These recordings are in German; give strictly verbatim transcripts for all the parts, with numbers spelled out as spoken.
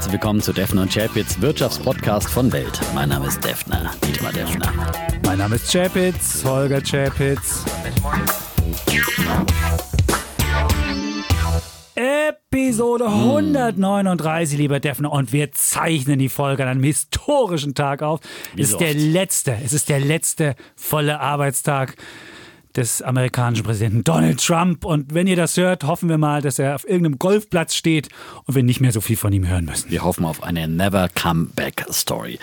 Herzlich willkommen zu Defner und Chapitz, Wirtschaftspodcast von Welt. Mein Name ist Defner, Dietmar Defner. Mein Name ist Chapitz, Holger Chapitz. Episode hundertneununddreißig, lieber Defner, und wir zeichnen die Folge an einem historischen Tag auf. Es ist der letzte, es ist der letzte volle Arbeitstag des amerikanischen Präsidenten Donald Trump. Und wenn ihr das hört, hoffen wir mal, dass er auf irgendeinem Golfplatz steht und wir nicht mehr so viel von ihm hören müssen. Wir hoffen auf eine Never-Come-Back-Story.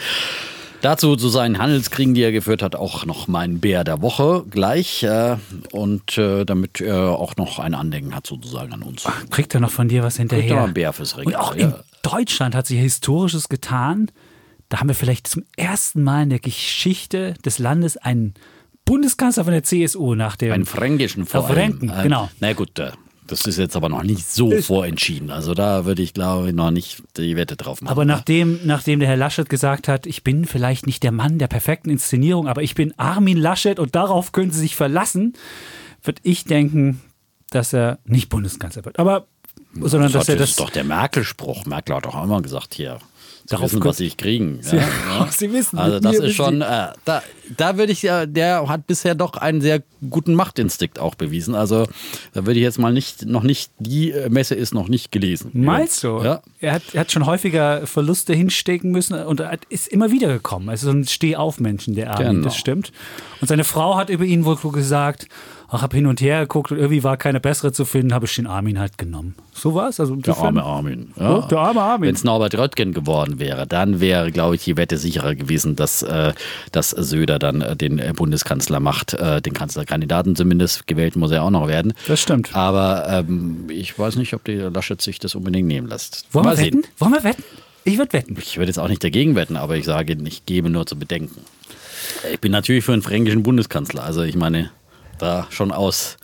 Dazu zu seinen Handelskriegen, die er geführt hat, auch noch mein Bär der Woche gleich. Äh, und äh, damit er auch noch ein Andenken hat sozusagen an uns. Ach, kriegt er noch von dir was hinterher? Kriegt er noch ein Bär fürs Regal. Und auch ja. in Deutschland hat sich Historisches getan. Da haben wir vielleicht zum ersten Mal in der Geschichte des Landes einen Bundeskanzler von der C S U nach dem... Einen fränkischen vor allem. Fränken, genau. Na gut, äh, das ist jetzt aber noch nicht so ist vorentschieden. Also da würde ich, glaube ich, noch nicht die Wette drauf machen. Aber nachdem, nachdem der Herr Laschet gesagt hat, ich bin vielleicht nicht der Mann der perfekten Inszenierung, aber ich bin Armin Laschet und darauf können Sie sich verlassen, würde ich denken, dass er nicht Bundeskanzler wird. Aber, sondern das dass er das das... ist doch der Merkel-Spruch. Merkel hat doch auch immer gesagt, hier... Sie Darauf wissen, was sie kriegen. Sie, ja, ja. Sie wissen. Also das ist schon, äh, da, da würde ich ja, der hat bisher doch einen sehr guten Machtinstinkt auch bewiesen. Also da würde ich jetzt mal nicht, noch nicht, die Messe ist noch nicht gelesen. Meinst du? Ja. Er, hat, er hat schon häufiger Verluste hinstecken müssen und er ist immer wieder gekommen. Also so ein Steh-auf-Menschen, der Armin, Genau. das stimmt. Und seine Frau hat über ihn wohl gesagt, ach, hab hin und her geguckt und irgendwie war keine bessere zu finden, habe ich den Armin halt genommen. So war es. Also Der arme Armin. Ja. Oh, der arme Armin. Wenn es Norbert Röttgen geworden wäre, dann wäre, glaube ich, die Wette sicherer gewesen, dass, äh, dass Söder dann äh, den äh, Bundeskanzler macht. Äh, den Kanzlerkandidaten zumindest, gewählt muss er auch noch werden. Das stimmt. Aber ähm, ich weiß nicht, ob der Laschet sich das unbedingt nehmen lässt. Wollen Mal wir wetten? sehen. Wollen wir wetten? Ich würde wetten. Ich würde jetzt auch nicht dagegen wetten, aber ich sage, ich gebe nur zu bedenken. Ich bin natürlich für einen fränkischen Bundeskanzler. Also ich meine, da schon aus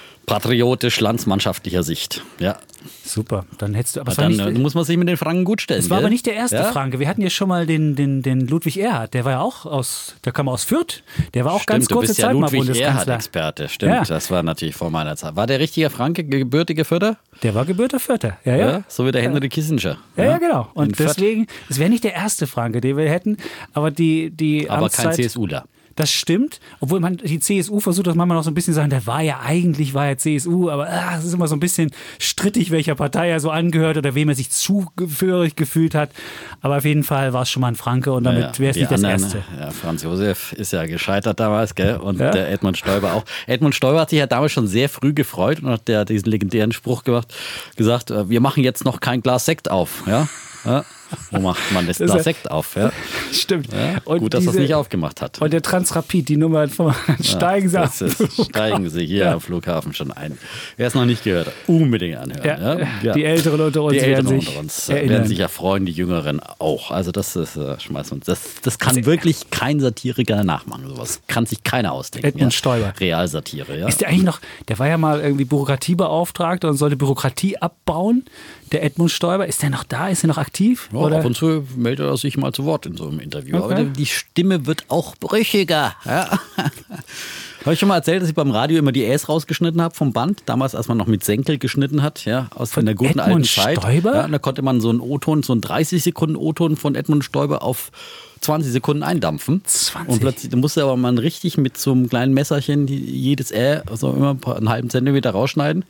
patriotisch-landsmannschaftlicher Sicht. Ja. Super, dann hättest du... Aber Aber es dann war äh, nicht, muss man sich mit den Franken gut stellen. es war gell? aber nicht der erste Ja? Franke. Wir hatten ja schon mal den, den, den Ludwig Erhard. Der war ja auch aus... Der kam aus Fürth. Der war auch Stimmt, ganz du kurze bist ja Zeit mal Ludwig Bundeskanzler. Erhard-Experte. Stimmt, Ja. das war natürlich vor meiner Zeit. War der richtige Franke, gebürtige Fürther? Der war gebürter Fürther. Ja, ja. Ja, so wie der Henry Kissinger. Ja, ja, genau. In Und Fürth. deswegen, es wäre nicht der erste Franke, den wir hätten, aber die, die Aber Amtszeit, kein CSUler. Das stimmt, obwohl man die C S U versucht, das manchmal noch so ein bisschen zu sagen, der war ja eigentlich, war ja C S U, aber ah, es ist immer so ein bisschen strittig, welcher Partei er so angehört oder wem er sich zugehörig gefühlt hat. Aber auf jeden Fall war es schon mal ein Franke und damit Ja, wäre es die nicht das anderen, Erste. Ja, Franz Josef ist ja gescheitert damals, gell? Und Ja. der Edmund Stoiber auch. Edmund Stoiber hat sich ja damals schon sehr früh gefreut und hat der diesen legendären Spruch gemacht, gesagt, äh, wir machen jetzt noch kein Glas Sekt auf. Ja? Ja? Wo macht man das Das ist Glas ja- Sekt auf? Ja? Stimmt. Ja? Und Gut, dass er es diese- nicht aufgemacht hat. Und der Transrapid, die Nummer von steigen sie ab. Das ist, steigen Sie hier Ja. am Flughafen schon ein. Wer es noch nicht gehört hat, unbedingt anhören. Ja, Ja? Ja. Die Älteren unter uns Die werden Älteren sich unter uns erinnern. werden sich ja freuen, die Jüngeren auch. Also das ist, äh, schmeißen wir uns. Das, das kann Also, wirklich kein Satiriker nachmachen. Sowas kann sich keiner ausdenken. Edmund ja. Stoiber. Realsatire, ja. Ist der eigentlich noch, der war ja mal irgendwie Bürokratiebeauftragter und sollte Bürokratie abbauen. Der Edmund Stoiber, ist der noch da? Ist er noch aktiv? Ja, Oder? ab und zu meldet er sich mal zu Wort in so einem Interview. Okay. Aber die Stimme wird auch brüchiger. Ja. Habe ich schon mal erzählt, dass ich beim Radio immer die Äs rausgeschnitten habe vom Band? Damals, als man noch mit Senkel geschnitten hat, ja, aus Von einer guten Edmund alten Zeit. Stoiber? Ja, und da konnte man so einen O-Ton, so einen dreißig Sekunden O-Ton von Edmund Stoiber auf zwanzig Sekunden eindampfen. zwanzig? Und plötzlich musste aber man richtig mit so einem kleinen Messerchen die, jedes Ä, also immer ein paar- einen halben Zentimeter rausschneiden.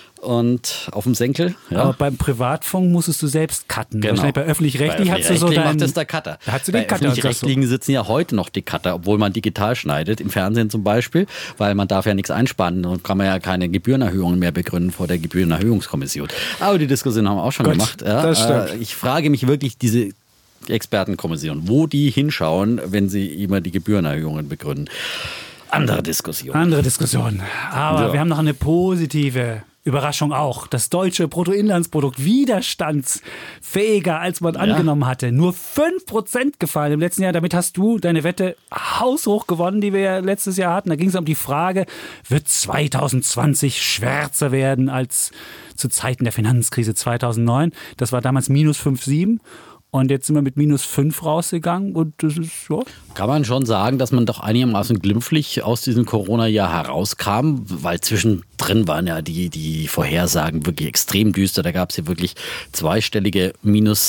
Und auf dem Senkel. Ja. Aber beim Privatfunk musstest du selbst cutten. Genau. Wahrscheinlich bei öffentlich-rechtlich Bei hast du so öffentlich-rechtlich deinen... macht das der Cutter. Da hast du Bei den Cutter. und sagst so, öffentlich-rechtlichen sitzen ja heute noch die Cutter, obwohl man digital schneidet, im Fernsehen zum Beispiel, weil man darf ja nichts einsparen und kann man ja keine Gebührenerhöhungen mehr begründen vor der Gebührenerhöhungskommission. Aber die Diskussion haben wir auch schon Gut, gemacht. Ja. das stimmt. Äh, Ich frage mich wirklich, diese Expertenkommission, wo die hinschauen, wenn sie immer die Gebührenerhöhungen begründen. Andere Diskussion. Andere Diskussion. Aber Ja. wir haben noch eine positive Überraschung auch. Das deutsche Bruttoinlandsprodukt widerstandsfähiger, als man angenommen hatte. Nur fünf Prozent gefallen im letzten Jahr. Damit hast du deine Wette haushoch gewonnen, die wir ja letztes Jahr hatten. Da ging es um die Frage, wird zwanzig zwanzig schwärzer werden als zu Zeiten der Finanzkrise zweitausendneun? Das war damals minus fünf Komma sieben. Und jetzt sind wir mit minus fünf rausgegangen und das ist ja. Kann man schon sagen, dass man doch einigermaßen glimpflich aus diesem Corona-Jahr herauskam, weil zwischendrin waren ja die, die Vorhersagen wirklich extrem düster. Da gab es ja wirklich zweistellige Minus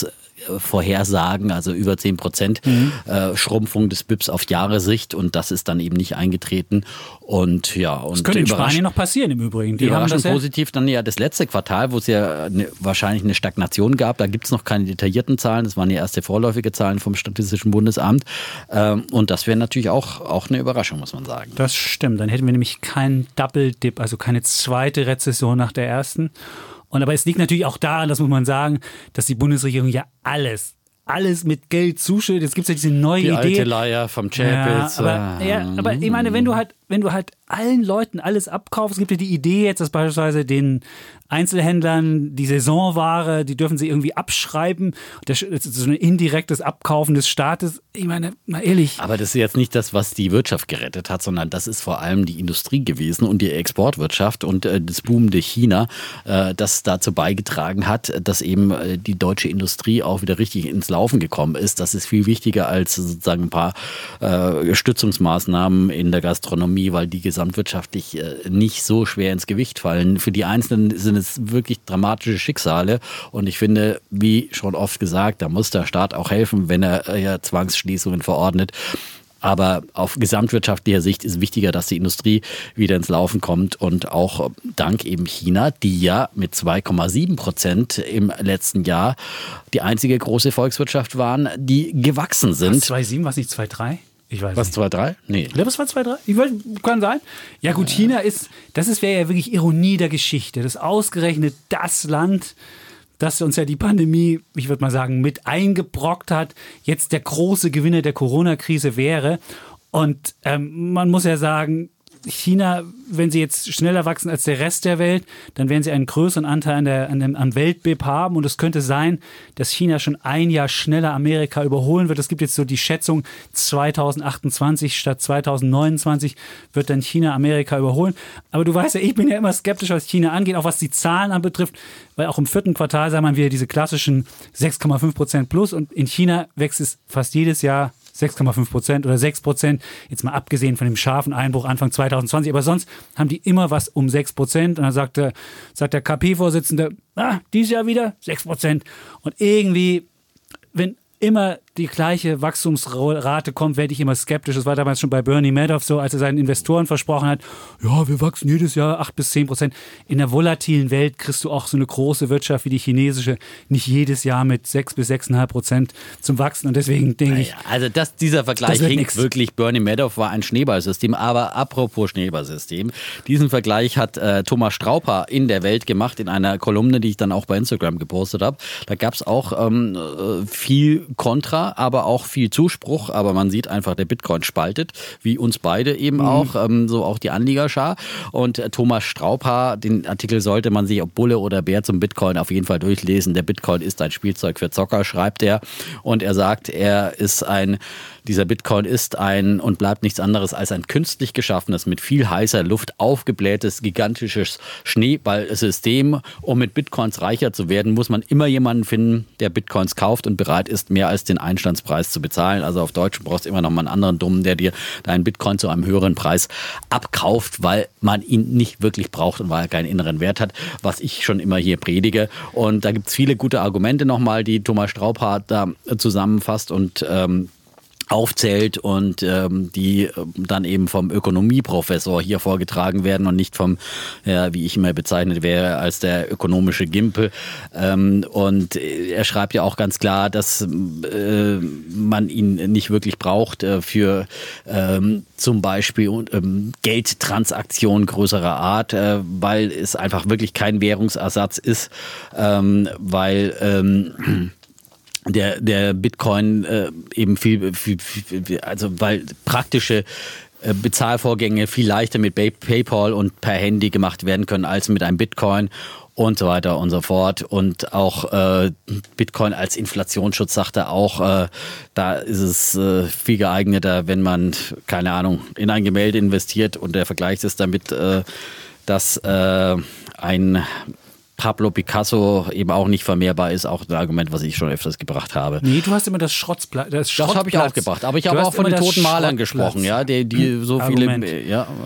Vorhersagen, also über zehn Prozent mhm. äh, Schrumpfung des B I P S auf Jahressicht und das ist dann eben nicht eingetreten. Und ja, und das könnte in Spanien noch passieren im Übrigen. Die haben das ja positiv dann ja das letzte Quartal, wo es ja eine, wahrscheinlich eine Stagnation gab. Da gibt es noch keine detaillierten Zahlen. Das waren ja erste vorläufige Zahlen vom Statistischen Bundesamt. Ähm, und das wäre natürlich auch, auch eine Überraschung, muss man sagen. Das stimmt. Dann hätten wir nämlich keinen Double-Dip, also keine zweite Rezession nach der ersten. Und aber es liegt natürlich auch daran, das muss man sagen, dass die Bundesregierung ja alles alles mit Geld zuschüttet. Jetzt gibt es ja diese neue die Idee. Die alte Leier vom Chapitz. Ja, aber, ja, aber ich meine, wenn du halt, wenn du halt allen Leuten alles abkaufst, es gibt ja die Idee jetzt, dass beispielsweise den Einzelhändlern die Saisonware, die dürfen sie irgendwie abschreiben. Das ist so ein indirektes Abkaufen des Staates. Ich meine, mal ehrlich. Aber das ist jetzt nicht das, was die Wirtschaft gerettet hat, sondern das ist vor allem die Industrie gewesen und die Exportwirtschaft und äh, das boomende China, äh, das dazu beigetragen hat, dass eben äh, die deutsche Industrie auch wieder richtig ins Laufen gekommen ist. Das ist viel wichtiger als sozusagen ein paar äh, Stützungsmaßnahmen in der Gastronomie, weil die gesamtwirtschaftlich äh, nicht so schwer ins Gewicht fallen. Für die Einzelnen sind es wirklich dramatische Schicksale und ich finde, wie schon oft gesagt, da muss der Staat auch helfen, wenn er äh, ja, Zwangsschließungen verordnet. Aber auf gesamtwirtschaftlicher Sicht ist wichtiger, dass die Industrie wieder ins Laufen kommt und auch dank eben China, die ja mit zwei Komma sieben Prozent im letzten Jahr die einzige große Volkswirtschaft waren, die gewachsen sind. zwei Komma sieben, was nicht zwei Komma drei? Ich weiß Was, nicht. zwei Komma drei? Nee. Ich glaube, es war zwei Komma drei. Ich weiß, kann sein. Ja gut, China ist, das ist, wäre ja wirklich Ironie der Geschichte. Das ausgerechnet das Land, das uns ja die Pandemie, ich würde mal sagen, mit eingebrockt hat, jetzt der große Gewinner der Corona-Krise wäre. Und ähm, man muss ja sagen, China, wenn sie jetzt schneller wachsen als der Rest der Welt, dann werden sie einen größeren Anteil an der, an dem, am Welt-B I P haben. Und es könnte sein, dass China schon ein Jahr schneller Amerika überholen wird. Es gibt jetzt so die Schätzung, zweitausendachtundzwanzig statt zweitausendneunundzwanzig wird dann China Amerika überholen. Aber du weißt ja, ich bin ja immer skeptisch, was China angeht, auch was die Zahlen anbetrifft, weil auch im vierten Quartal sagen wir wieder diese klassischen sechs Komma fünf Prozent plus. Und in China wächst es fast jedes Jahr sechs Komma fünf Prozent oder sechs Prozent, jetzt mal abgesehen von dem scharfen Einbruch Anfang zweitausendzwanzig, aber sonst haben die immer was um sechs Prozent. Und dann sagt der, sagt der K P-Vorsitzende, ah, dieses Jahr wieder sechs Prozent. Und irgendwie, wenn immer die gleiche Wachstumsrate kommt, werde ich immer skeptisch. Das war damals schon bei Bernie Madoff so, als er seinen Investoren versprochen hat, ja, wir wachsen jedes Jahr acht bis zehn Prozent. In der volatilen Welt kriegst du auch so eine große Wirtschaft wie die chinesische nicht jedes Jahr mit sechs bis sechs Komma fünf Prozent zum Wachsen. Und deswegen denke ich... Naja, also das, dieser Vergleich hinkt wirklich. Bernie Madoff war ein Schneeballsystem. Aber apropos Schneeballsystem, diesen Vergleich hat äh, Thomas Strauper in der Welt gemacht, in einer Kolumne, die ich dann auch bei Instagram gepostet habe. Da gab es auch ähm, viel Kontra, aber auch viel Zuspruch, aber man sieht einfach, der Bitcoin spaltet, wie uns beide eben mhm. auch, ähm, so auch die Anlegerschar. Und äh, Thomas Strauper, den Artikel sollte man sich, ob Bulle oder Bär zum Bitcoin, auf jeden Fall durchlesen. Der Bitcoin ist ein Spielzeug für Zocker, schreibt er. Und er sagt, er ist ein, dieser Bitcoin ist ein und bleibt nichts anderes als ein künstlich geschaffenes, mit viel heißer Luft aufgeblähtes, gigantisches Schneeballsystem. Um mit Bitcoins reicher zu werden, muss man immer jemanden finden, der Bitcoins kauft und bereit ist, mehr als den Einstandspreis zu bezahlen. Also auf Deutsch brauchst du immer noch mal einen anderen Dummen, der dir deinen Bitcoin zu einem höheren Preis abkauft, weil man ihn nicht wirklich braucht und weil er keinen inneren Wert hat, was ich schon immer hier predige. Und da gibt es viele gute Argumente nochmal, die Thomas Strauper da zusammenfasst und ähm, aufzählt und ähm, die äh, dann eben vom Ökonomieprofessor hier vorgetragen werden und nicht vom, ja, wie ich immer bezeichnet wäre, als der ökonomische Gimpel. Ähm, und er schreibt ja auch ganz klar, dass äh, man ihn nicht wirklich braucht äh, für ähm, zum Beispiel ähm, Geldtransaktionen größerer Art, äh, weil es einfach wirklich kein Währungsersatz ist, ähm, weil ähm, Der, der Bitcoin äh, eben viel, viel, viel, also weil praktische äh, Bezahlvorgänge viel leichter mit PayPal und per Handy gemacht werden können als mit einem Bitcoin und so weiter und so fort. Und auch äh, Bitcoin als Inflationsschutz, sagt er auch, äh, da ist es äh, viel geeigneter, wenn man, keine Ahnung, in ein Gemälde investiert und der Vergleich ist damit, äh, dass äh, ein Pablo Picasso eben auch nicht vermehrbar ist, auch ein Argument, was ich schon öfters gebracht habe. Nee, du hast immer das Schrottplatz. Das, das habe ich auch gebracht, aber ich habe auch von den toten Malern gesprochen, ja, die, die so Argument. viele, ja.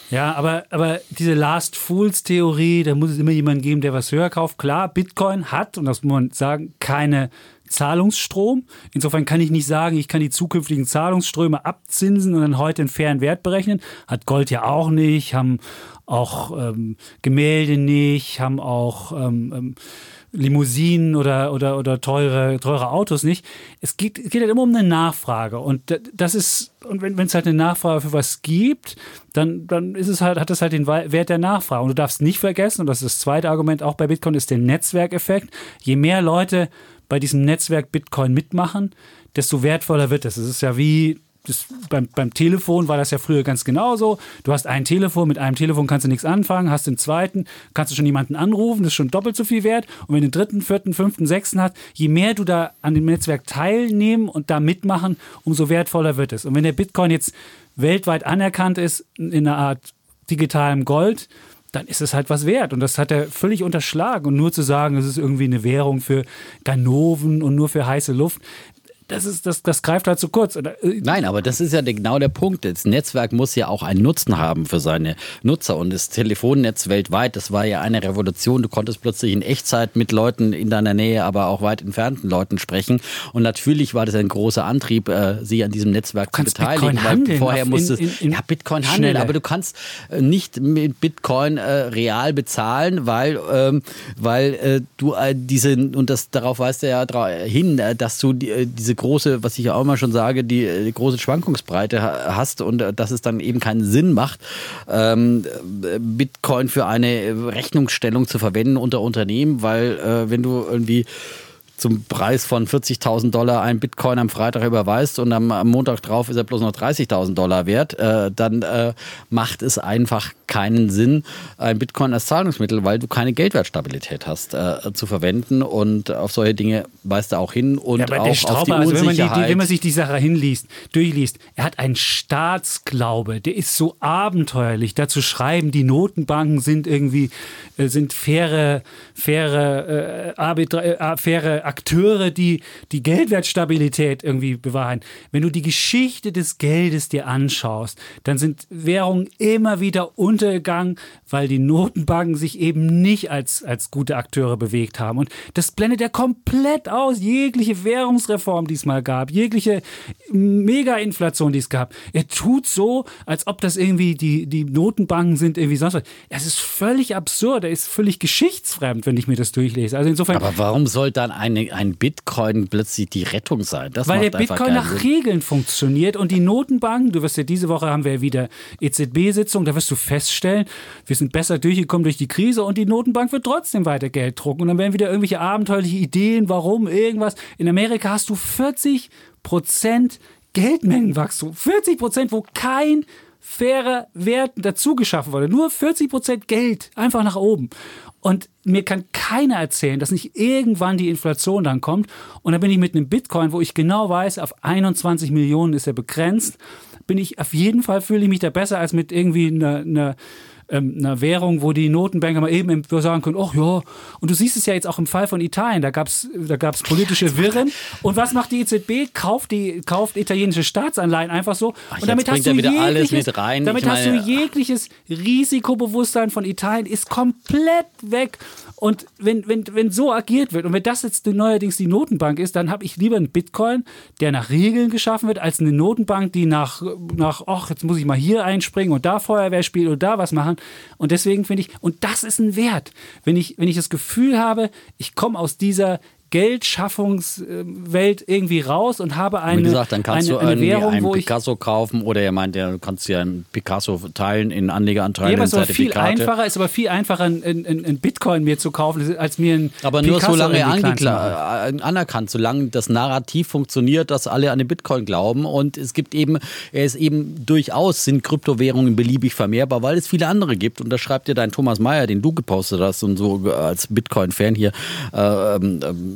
Ja, aber, aber diese Last Fools-Theorie, da muss es immer jemanden geben, der was höher kauft. Klar, Bitcoin hat, und das muss man sagen, keine Zahlungsstrom. Insofern kann ich nicht sagen, ich kann die zukünftigen Zahlungsströme abzinsen und dann heute einen fairen Wert berechnen. Hat Gold ja auch nicht, haben auch ähm, Gemälde nicht, haben auch ähm, ähm, Limousinen oder, oder, oder teure, teure Autos nicht. Es geht, es geht halt immer um eine Nachfrage. Und das ist, und wenn es halt eine Nachfrage für was gibt, dann, dann ist es halt, hat es halt den Wert der Nachfrage. Und du darfst nicht vergessen, und das ist das zweite Argument auch bei Bitcoin, ist der Netzwerkeffekt. Je mehr Leute bei diesem Netzwerk Bitcoin mitmachen, desto wertvoller wird es. Es ist ja wie Das, beim, beim Telefon war das ja früher ganz genauso. Du hast ein Telefon, mit einem Telefon kannst du nichts anfangen, hast den zweiten, kannst du schon jemanden anrufen, das ist schon doppelt so viel wert. Und wenn du den dritten, vierten, fünften, sechsten hast, je mehr du da an dem Netzwerk teilnehmen und da mitmachen, umso wertvoller wird es. Und wenn der Bitcoin jetzt weltweit anerkannt ist, in einer Art digitalem Gold, dann ist es halt was wert. Und das hat er völlig unterschlagen. Und nur zu sagen, es ist irgendwie eine Währung für Ganoven und nur für heiße Luft, Das, ist, das, das greift halt zu kurz. Nein, aber das ist ja genau der Punkt. Das Netzwerk muss ja auch einen Nutzen haben für seine Nutzer. Und das Telefonnetz weltweit, das war ja eine Revolution. Du konntest plötzlich in Echtzeit mit Leuten in deiner Nähe, aber auch weit entfernten Leuten sprechen. Und natürlich war das ein großer Antrieb, sich an diesem Netzwerk zu beteiligen. Bitcoin handeln, weil vorher in, musstest in, in ja Bitcoin handeln, aber du kannst nicht mit Bitcoin äh, real bezahlen, weil, ähm, weil äh, du äh, diese, und das darauf weist er ja hin, äh, dass du die, äh, diese große, was ich ja auch immer schon sage, die, die große Schwankungsbreite hast und äh, dass es dann eben keinen Sinn macht, ähm, Bitcoin für eine Rechnungsstellung zu verwenden unter Unternehmen, weil äh, wenn du irgendwie zum Preis von vierzigtausend Dollar ein Bitcoin am Freitag überweist und am, am Montag drauf ist er bloß noch dreißigtausend Dollar wert, äh, dann äh, macht es einfach keinen Sinn, ein Bitcoin als Zahlungsmittel, weil du keine Geldwertstabilität hast, äh, zu verwenden, und auf solche Dinge weist er auch hin und ja, auch Strauber, auf die also wenn man, die, Unsicherheit. die, wenn man sich die Sache hinliest, durchliest, er hat einen Staatsglaube, der ist so abenteuerlich. Dazu schreiben, die Notenbanken sind irgendwie, äh, sind faire, faire, äh, arbitra- äh, faire Akteure, die die Geldwertstabilität irgendwie bewahren. Wenn du die Geschichte des Geldes dir anschaust, dann sind Währungen immer wieder untergegangen, weil die Notenbanken sich eben nicht als, als gute Akteure bewegt haben. Und das blendet er komplett aus. Jegliche Währungsreform, die es mal gab, jegliche Mega-Inflation, die es gab. Er tut so, als ob das irgendwie die, die Notenbanken sind, irgendwie sonst was. Es ist völlig absurd. Er ist völlig geschichtsfremd, wenn ich mir das durchlese. Also insofern. Aber warum soll dann eine ein Bitcoin plötzlich die Rettung sein? Das Weil macht der Bitcoin nach Sinn. Regeln funktioniert und die Notenbanken, du wirst ja diese Woche haben wir ja wieder E Z B-Sitzung, da wirst du feststellen, wir sind besser durchgekommen durch die Krise und die Notenbank wird trotzdem weiter Geld drucken und dann werden wieder irgendwelche abenteuerliche Ideen, warum, irgendwas. In Amerika hast du vierzig Prozent Geldmengenwachstum, vierzig Prozent, wo kein fairer Wert dazu geschaffen wurde. Nur vierzig Prozent Geld, einfach nach oben. Und mir kann keiner erzählen, dass nicht irgendwann die Inflation dann kommt. Und dann bin ich mit einem Bitcoin, wo ich genau weiß, auf einundzwanzig Millionen ist er begrenzt, bin ich auf jeden Fall, fühle ich mich da besser als mit irgendwie einer, einer einer Währung, wo die Notenbanker mal eben sagen können, ach ja, und du siehst es ja jetzt auch im Fall von Italien, da gab es da gab's politische Wirren. Und was macht die E Z B? Kauft, die, kauft italienische Staatsanleihen einfach so. Ach, und damit hast du wieder jegliches, alles mit rein. Damit ich hast meine, du jegliches Risikobewusstsein von Italien ist komplett weg. Und wenn, wenn, wenn so agiert wird und wenn das jetzt neuerdings die Notenbank ist, dann habe ich lieber einen Bitcoin, der nach Regeln geschaffen wird, als eine Notenbank, die nach, nach ach, jetzt muss ich mal hier einspringen und da Feuerwehr spielen und da was machen. Und deswegen finde ich, und das ist ein Wert, wenn ich, wenn ich das Gefühl habe, ich komme aus dieser Geldschaffungswelt irgendwie raus und habe eine, wie gesagt, dann kannst eine, du eine Währung, einen wo ich Picasso kaufen oder er meint, ja, du kannst ja einen Picasso teilen in Anlegeranteile, ja, aber in es ist viel Zertifikate. einfacher, ist aber viel einfacher, ein, ein, ein Bitcoin mir zu kaufen, als mir ein Aber Picasso nur solange irgendwie klein zu machen. angekla- anerkannt, solange das Narrativ funktioniert, dass alle an den Bitcoin glauben. Und es gibt eben, er ist eben durchaus, sind Kryptowährungen beliebig vermehrbar, weil es viele andere gibt. Und das schreibt dir dein Thomas Mayer, den du gepostet hast und so als Bitcoin-Fan hier äh, ähm,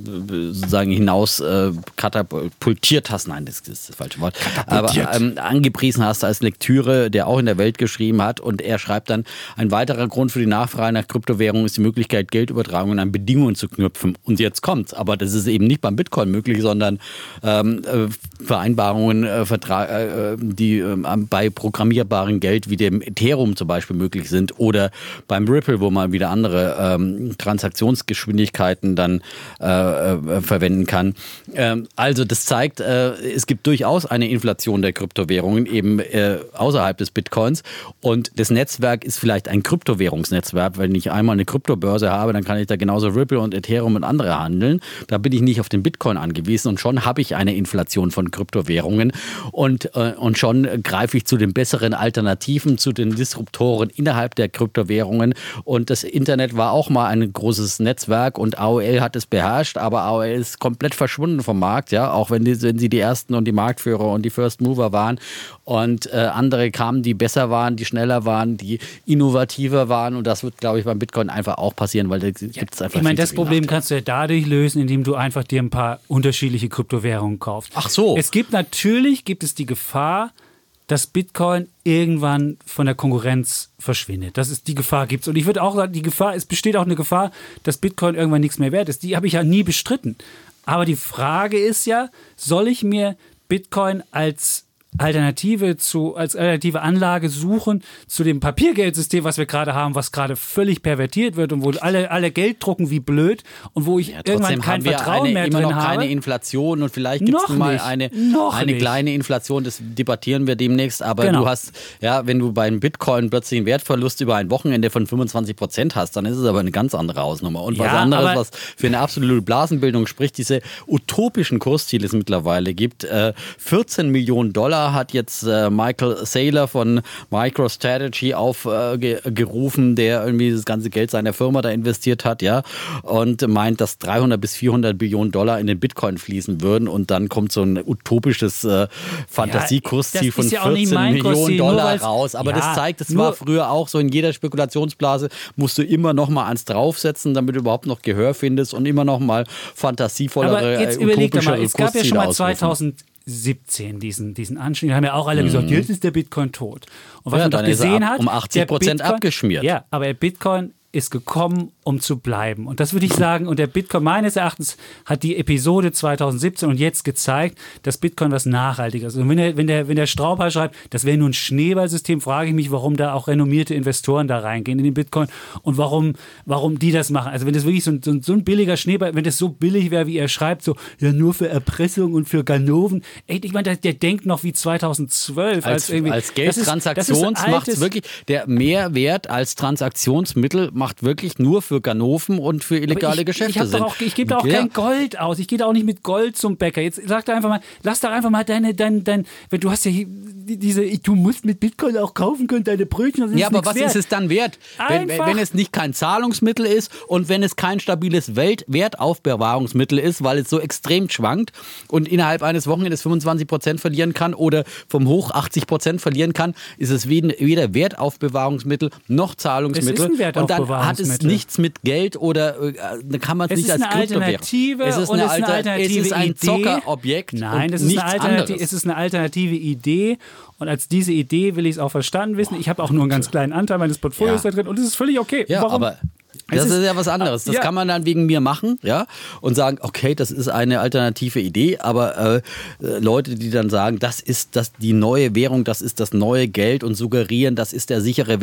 sozusagen hinaus äh, katapultiert hast. Nein, das ist das falsche Wort. Aber ähm, angepriesen hast als Lektüre, der auch in der Welt geschrieben hat. Und er schreibt dann, ein weiterer Grund für die Nachfrage nach Kryptowährungen ist die Möglichkeit, Geldübertragungen an Bedingungen zu knüpfen. Und jetzt kommt's. Aber das ist eben nicht beim Bitcoin möglich, sondern ähm, äh, Vereinbarungen, äh, Vertrag, äh, die äh, bei programmierbaren Geld wie dem Ethereum zum Beispiel möglich sind oder beim Ripple, wo man wieder andere ähm, Transaktionsgeschwindigkeiten dann äh, äh, verwenden kann. Ähm, also das zeigt, äh, es gibt durchaus eine Inflation der Kryptowährungen eben äh, außerhalb des Bitcoins und das Netzwerk ist vielleicht ein Kryptowährungsnetzwerk. Wenn ich einmal eine Kryptobörse habe, dann kann ich da genauso Ripple und Ethereum und andere handeln. Da bin ich nicht auf den Bitcoin angewiesen und schon habe ich eine Inflation von Kryptowährungen und, äh, und schon greife ich zu den besseren Alternativen, zu den Disruptoren innerhalb der Kryptowährungen und das Internet war auch mal ein großes Netzwerk und A O L hat es beherrscht, aber A O L ist komplett verschwunden vom Markt, ja, auch wenn, die, wenn sie die Ersten und die Marktführer und die First Mover waren und äh, andere kamen, die besser waren, die schneller waren, die innovativer waren und das wird, glaube ich, beim Bitcoin einfach auch passieren, weil da gibt es einfach. Ich meine, das Problem kannst du ja dadurch lösen, indem du einfach dir ein paar unterschiedliche Kryptowährungen kaufst. Ach so. Es gibt natürlich, gibt es die Gefahr, dass Bitcoin irgendwann von der Konkurrenz verschwindet. Das ist die Gefahr gibt's. Und ich würde auch sagen, die Gefahr, es besteht auch eine Gefahr, dass Bitcoin irgendwann nichts mehr wert ist. Die habe ich ja nie bestritten. Aber die Frage ist ja, soll ich mir Bitcoin als Alternative zu, als alternative Anlage suchen zu dem Papiergeldsystem, was wir gerade haben, was gerade völlig pervertiert wird und wo alle, alle Geld drucken wie blöd und wo ich ja, irgendwann kein Vertrauen eine, mehr immer drin noch habe. Keine Inflation und vielleicht gibt es mal nicht. eine, noch eine nicht. kleine Inflation, das debattieren wir demnächst, aber genau. du hast, ja, wenn du beim Bitcoin plötzlich einen Wertverlust über ein Wochenende von fünfundzwanzig Prozent hast, dann ist es aber eine ganz andere Hausnummer. Und was ja, anderes, was für eine absolute Blasenbildung spricht, diese utopischen Kursziele es mittlerweile gibt. Äh, vierzehn Millionen Dollar hat jetzt äh, Michael Saylor von MicroStrategy aufgerufen, äh, der irgendwie das ganze Geld seiner Firma da investiert hat, ja, und meint, dass dreihundert bis vierhundert Billionen Dollar in den Bitcoin fließen würden und dann kommt so ein utopisches äh, Fantasiekursziel ja, von ja vierzehn Millionen Dollar raus. Aber ja, das zeigt, es war früher auch so in jeder Spekulationsblase, musst du immer noch mal eins draufsetzen, damit du überhaupt noch Gehör findest und immer noch mal fantasievollere, aber jetzt äh, überleg doch mal, es gab ja schon mal ausrufen. zweitausendsiebzehn diesen, diesen Anstieg. Da haben ja auch alle mhm. gesagt, jetzt ist der Bitcoin tot. Und was ja, man doch gesehen hat, um achtzig Prozent abgeschmiert. Ja, aber der Bitcoin ist gekommen, um zu bleiben. Und das würde ich sagen, und der Bitcoin meines Erachtens hat die Episode zweitausendsiebzehn und jetzt gezeigt, dass Bitcoin was Nachhaltiges ist. Und wenn der, wenn der, wenn der Strauper schreibt, das wäre nur ein Schneeballsystem, frage ich mich, warum da auch renommierte Investoren da reingehen in den Bitcoin und warum, warum die das machen. Also wenn das wirklich so ein, so ein, so ein billiger Schneeball, wenn das so billig wäre, wie er schreibt, so, ja, nur für Erpressung und für Ganoven. Ey, ich meine, der, der denkt noch wie zweitausendzwölf. Als, als, irgendwie, als Geldtransaktionsmacht wirklich der Mehrwert als Transaktionsmittel macht wirklich nur für Ganoven und für illegale ich, Geschäfte ich sind. Auch, ich gebe da auch ja. kein Gold aus. Ich gehe da auch nicht mit Gold zum Bäcker. Jetzt sag da einfach mal, lass doch einfach mal deine, dein, dein, wenn du hast ja diese, du musst mit Bitcoin auch kaufen können, deine Brötchen. Das ja, ist aber was wert. ist es dann wert? Wenn, wenn es nicht kein Zahlungsmittel ist und wenn es kein stabiles Welt- Wertaufbewahrungsmittel ist, weil es so extrem schwankt und innerhalb eines Wochenendes fünfundzwanzig Prozent verlieren kann oder vom Hoch achtzig Prozent verlieren kann, ist es weder Wertaufbewahrungsmittel noch Zahlungsmittel. Es ist ein Wertaufbewahrungsmittel. Und dann hat es nichts mit Geld oder äh, kann man es nicht als Kryptowährung. Es ist eine Alternative. Es ist ein Zockerobjekt. Nein, das ist eine Alternative. Es ist eine alternative Idee. Und als diese Idee will ich es auch verstanden wissen. Ich habe auch nur einen ganz kleinen Anteil meines Portfolios ja. da drin und es ist völlig okay. Ja, Warum? aber das ist, ist ja was anderes. Das ja. kann man dann wegen mir machen, ja, und sagen, okay, das ist eine alternative Idee, aber äh, Leute, die dann sagen, das ist das die neue Währung, das ist das neue Geld und suggerieren, das ist der sichere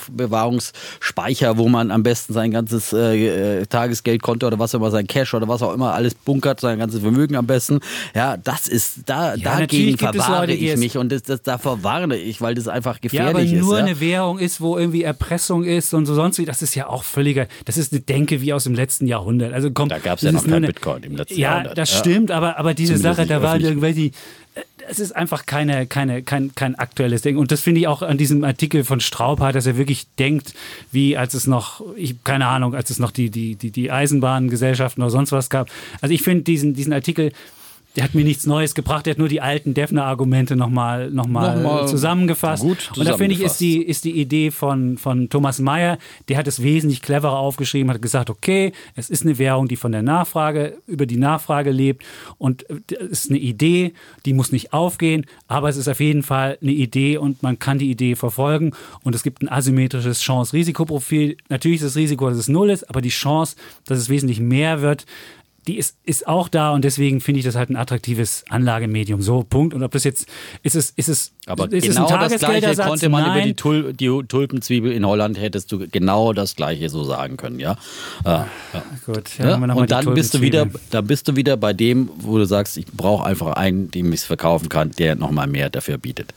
Wertaufbewahrungsspeicher, wo man am besten sein ganzes äh, Tagesgeldkonto oder was auch immer, sein Cash oder was auch immer alles bunkert, sein ganzes Vermögen am besten. Ja, das ist, da ja, dagegen verwahre Leute, ich mich und das, das, davor warne ich, weil das einfach gefährlich ist. Ja, aber nur ist, ja? eine Währung ist, wo irgendwie Erpressung ist und so sonst wie, das ist ja auch völliger. Das ist eine Denke wie aus dem letzten Jahrhundert. Also komm, da gab es ja noch kein Bitcoin im letzten ja, Jahrhundert. Das ja, das stimmt, aber, aber diese Zumindest Sache, da waren irgendwelche, es ist einfach keine, keine, kein, kein aktuelles Ding. Und das finde ich auch an diesem Artikel von Strauper, dass er wirklich denkt, wie als es noch, ich, keine Ahnung, als es noch die, die, die, die Eisenbahngesellschaften oder sonst was gab. Also ich finde diesen, diesen Artikel der hat mir nichts Neues gebracht, der hat nur die alten Defner-Argumente nochmal noch mal Nochmal zusammengefasst. gut Und da finde ich, ist zusammengefasst. die, ist die Idee von, von Thomas Mayer, der hat es wesentlich cleverer aufgeschrieben, hat gesagt, okay, es ist eine Währung, die von der Nachfrage, über die Nachfrage lebt und es ist eine Idee, die muss nicht aufgehen, aber es ist auf jeden Fall eine Idee und man kann die Idee verfolgen und es gibt ein asymmetrisches Chance-Risikoprofil. Natürlich ist das Risiko, dass es null ist, aber die Chance, dass es wesentlich mehr wird, die ist, ist auch da und deswegen finde ich das halt ein attraktives Anlagemedium. So, Punkt. Und ob das jetzt, ist es, ist es, Aber ist genau es ein das Gleiche Tagesgeldersatz? konnte man Nein. über die, Tul die Tulpenzwiebel in Holland, hättest du genau das Gleiche so sagen können, ja. ja, ja. Gut, ja, Ja? haben wir noch mal Und die dann bist du wieder, Tulpenzwiebel. da bist du wieder bei dem, wo du sagst, ich brauche einfach einen, dem ich es verkaufen kann, der nochmal mehr dafür bietet.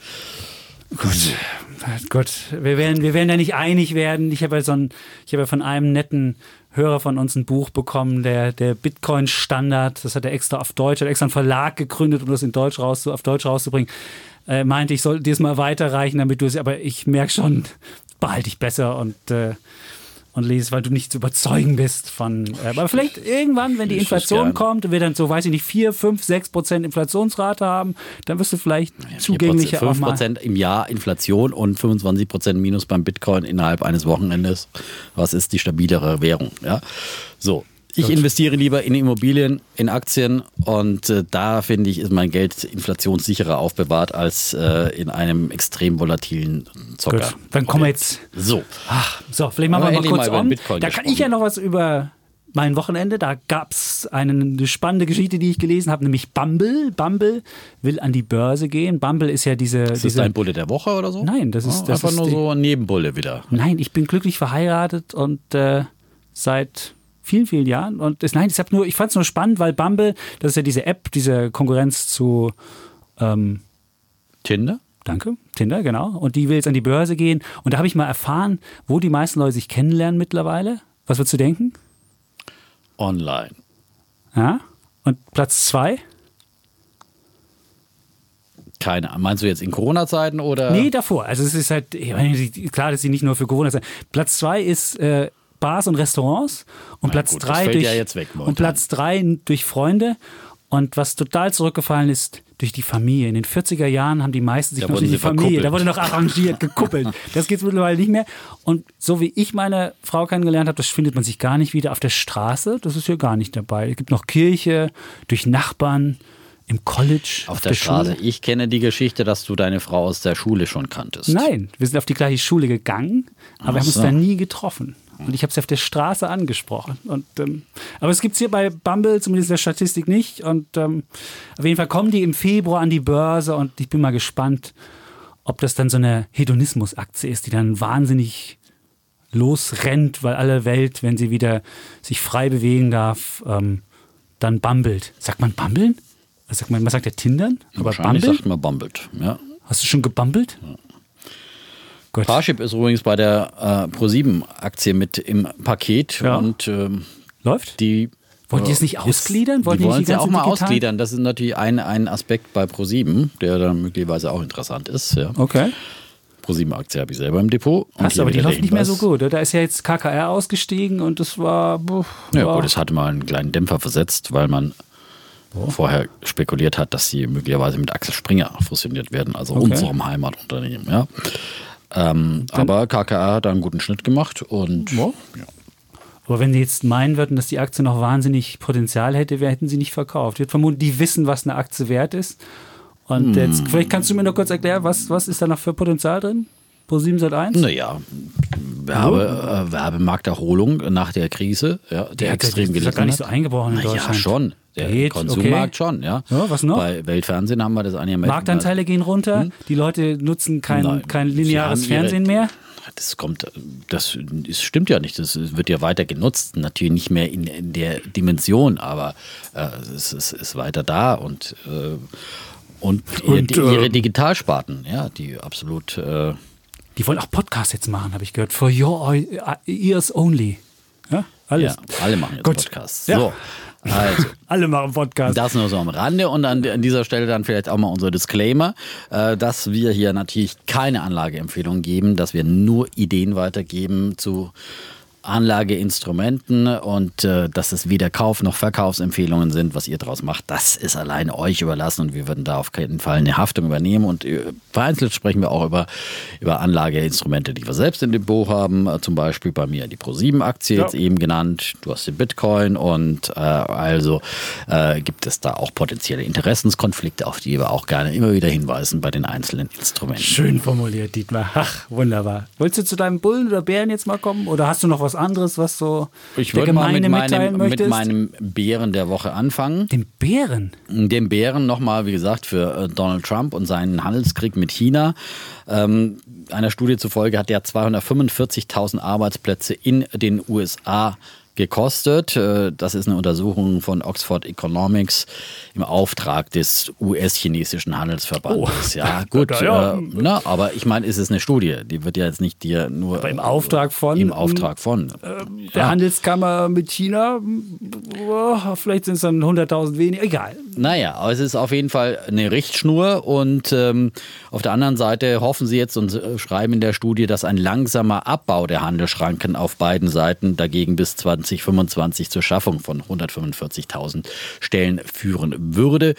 Gut, Gott, wir werden, wir werden da nicht einig werden. Ich habe ja so ein, ich habe ja von einem netten Hörer von uns ein Buch bekommen, der, der Bitcoin-Standard, das hat er extra auf Deutsch, hat extra einen Verlag gegründet, um das in Deutsch raus, auf Deutsch rauszubringen. Äh, meinte, ich sollte dir es mal weiterreichen, damit du es, aber ich merke schon, behalte ich besser und, äh, und lese es, weil du nicht zu überzeugen bist von, äh, aber vielleicht irgendwann, wenn die Ich Inflation gern. kommt und wir dann so, weiß ich nicht, vier, fünf, sechs Prozent Inflationsrate haben, dann wirst du vielleicht zugänglicher auch fünf mal. Prozent im Jahr Inflation und fünfundzwanzig Prozent Minus beim Bitcoin innerhalb eines Wochenendes. Was ist die stabilere Währung? Ja, so. Ich Gut. investiere lieber in Immobilien, in Aktien und äh, da finde ich, ist mein Geld inflationssicherer aufbewahrt als äh, in einem extrem volatilen Zocker. Gut, dann kommen wir jetzt. So. Ach, so, vielleicht machen Aber wir mal endlich kurz mal über on. Bitcoin Da kann gesprochen. ich ja noch was über mein Wochenende. Da gab es eine spannende Geschichte, die ich gelesen habe, nämlich Bumble. Bumble will an die Börse gehen. Bumble ist ja diese. Ist das diese dein Bulle der Woche oder so? Nein, das ist- Ah, das einfach ist nur die- so ein Nebenbulle wieder. Nein, ich bin glücklich verheiratet und äh, seit vielen, vielen Jahren. Und es, nein, ich, hab nur, ich fand es nur spannend, weil Bumble, das ist ja diese App, diese Konkurrenz zu. Ähm, Tinder? Danke, Tinder, genau. Und die will jetzt an die Börse gehen. Und da habe ich mal erfahren, wo die meisten Leute sich kennenlernen mittlerweile. Was würdest du denken? Online. Ja. Und Platz zwei? Keine Ahnung. Meinst du jetzt in Corona-Zeiten oder? Nee, davor. Also es ist halt, ich meine, die- klar, dass sie nicht nur für Corona sind. Platz zwei ist äh, Bars und Restaurants und Na Platz gut, das drei fällt durch ja jetzt weg momentan. und Platz drei durch Freunde. Und was total zurückgefallen ist, durch die Familie. In den vierziger Jahren haben die meisten sich Da noch wurden durch die sie Familie, verkuppelt. da wurde noch arrangiert, gekuppelt. Das geht mittlerweile nicht mehr. Und so wie ich meine Frau kennengelernt habe, das findet man sich gar nicht wieder auf der Straße. Das ist hier gar nicht dabei. Es gibt noch Kirche, durch Nachbarn, im College, Auf der Straße. Schule. Ich kenne die Geschichte, dass du deine Frau aus der Schule schon kanntest. Nein, wir sind auf die gleiche Schule gegangen, aber wir Ach haben uns so. da nie getroffen. Und ich habe sie auf der Straße angesprochen. Und, ähm, aber es gibt es hier bei Bumble, zumindest in der Statistik nicht. Und ähm, auf jeden Fall kommen die im Februar an die Börse und ich bin mal gespannt, ob das dann so eine Hedonismus-Aktie ist, die dann wahnsinnig losrennt, weil alle Welt, wenn sie wieder sich frei bewegen darf, ähm, dann bumbelt. Sagt man bumbeln? Was sagt man, man sagt ja Tindern? Aber Wahrscheinlich Bumble? sagt man bumbelt. Ja. Hast du schon gebumbelt? Gut. Parship ist übrigens bei der äh, ProSieben-Aktie mit im Paket Ja. und ähm, Läuft? die. Wollten die es äh, nicht ist- ausgliedern? Wollten die die wollen nicht es die ja auch ganze mal digital- ausgliedern. Das ist natürlich ein, ein Aspekt bei ProSieben, der dann möglicherweise auch interessant ist. Ja. Okay. ProSieben-Aktie habe ich selber im Depot. Und Hast du, hier aber die wieder läuft nicht mehr so Hinweis. gut. Oder? Da ist ja jetzt K K R ausgestiegen und das war. Boah, Ja, war- gut, es hatte mal einen kleinen Dämpfer versetzt, weil man vorher spekuliert hat, dass sie möglicherweise mit Axel Springer fusioniert werden, also Okay. unserem Heimatunternehmen. Ja. Ähm, aber K K R hat da einen guten Schnitt gemacht und Ja. ja. Aber wenn sie jetzt meinen würden, dass die Aktie noch wahnsinnig Potenzial hätte, wer- hätten sie nicht verkauft. Ich würde vermuten, die wissen, was eine Aktie wert ist. Und Hm. jetzt, vielleicht kannst du mir noch kurz erklären, was, was ist da noch für Potenzial drin? ProSieben Sat eins? Naja, Werbe, äh, Werbemarkterholung nach der Krise, ja, der extrem ist doch gelitten gar nicht so hat. eingebrochen in Na ja, Deutschland. schon. Der Geht, Konsummarkt okay. schon, ja. Ja, was noch? Bei Weltfernsehen haben wir das einigermaßen. Marktanteile gehen runter, die Leute nutzen kein, Nein, kein sie lineares haben ihre- Fernsehen mehr. Das kommt, das ist, stimmt ja nicht. Das wird ja weiter genutzt. Natürlich nicht mehr in, in der Dimension, aber äh, es ist, ist weiter da und, äh, und, Und, ihre, ihre äh, Digitalsparten, ja, die absolut. Äh, Die wollen auch Podcasts jetzt machen, habe ich gehört. For your ears only. Ja, alles. ja, alle machen jetzt Gut. Podcasts. Ja. So, also. Alle machen Podcasts. Das nur so am Rande und an, an dieser Stelle dann vielleicht auch mal unser Disclaimer, äh, dass wir hier natürlich keine Anlageempfehlung geben, dass wir nur Ideen weitergeben zu Anlageinstrumenten und äh, dass es weder Kauf- noch Verkaufsempfehlungen sind, was ihr daraus macht, das ist alleine euch überlassen und wir würden da auf keinen Fall eine Haftung übernehmen und äh, vereinzelt sprechen wir auch über, über Anlageinstrumente, die wir selbst im Depot haben, äh, zum Beispiel bei mir die ProSieben-Aktie ja. jetzt eben genannt, du hast den Bitcoin und äh, also äh, gibt es da auch potenzielle Interessenskonflikte, auf die wir auch gerne immer wieder hinweisen bei den einzelnen Instrumenten. Schön formuliert, Dietmar. Ach, wunderbar. Wolltest du zu deinem Bullen oder Bären jetzt mal kommen oder hast du noch was anderes, was so ich der Gemeinde mitteilen möchtest? Ich würde mal mit meinem Bären der Woche anfangen. Dem Bären? Dem Bären nochmal, wie gesagt, für äh, Donald Trump und seinen Handelskrieg mit China. Ähm, einer Studie zufolge hat er zweihundertfünfundvierzigtausend Arbeitsplätze in den U S A gekostet. Das ist eine Untersuchung von Oxford Economics im Auftrag des U S-chinesischen Handelsverbandes. Oh. Ja, gut. Ja. Äh, na, aber ich meine, es ist eine Studie. Die wird ja jetzt nicht dir nur... Aber im Auftrag von... Im Auftrag von. Äh, der ja. Handelskammer mit China, oh, vielleicht sind es dann hunderttausend weniger. Egal. Naja, aber es ist auf jeden Fall eine Richtschnur und ähm, auf der anderen Seite hoffen sie jetzt und schreiben in der Studie, dass ein langsamer Abbau der Handelsschranken auf beiden Seiten dagegen bis zwanzig fünfundzwanzig zur Schaffung von hundertfünfundvierzigtausend Stellen führen würde.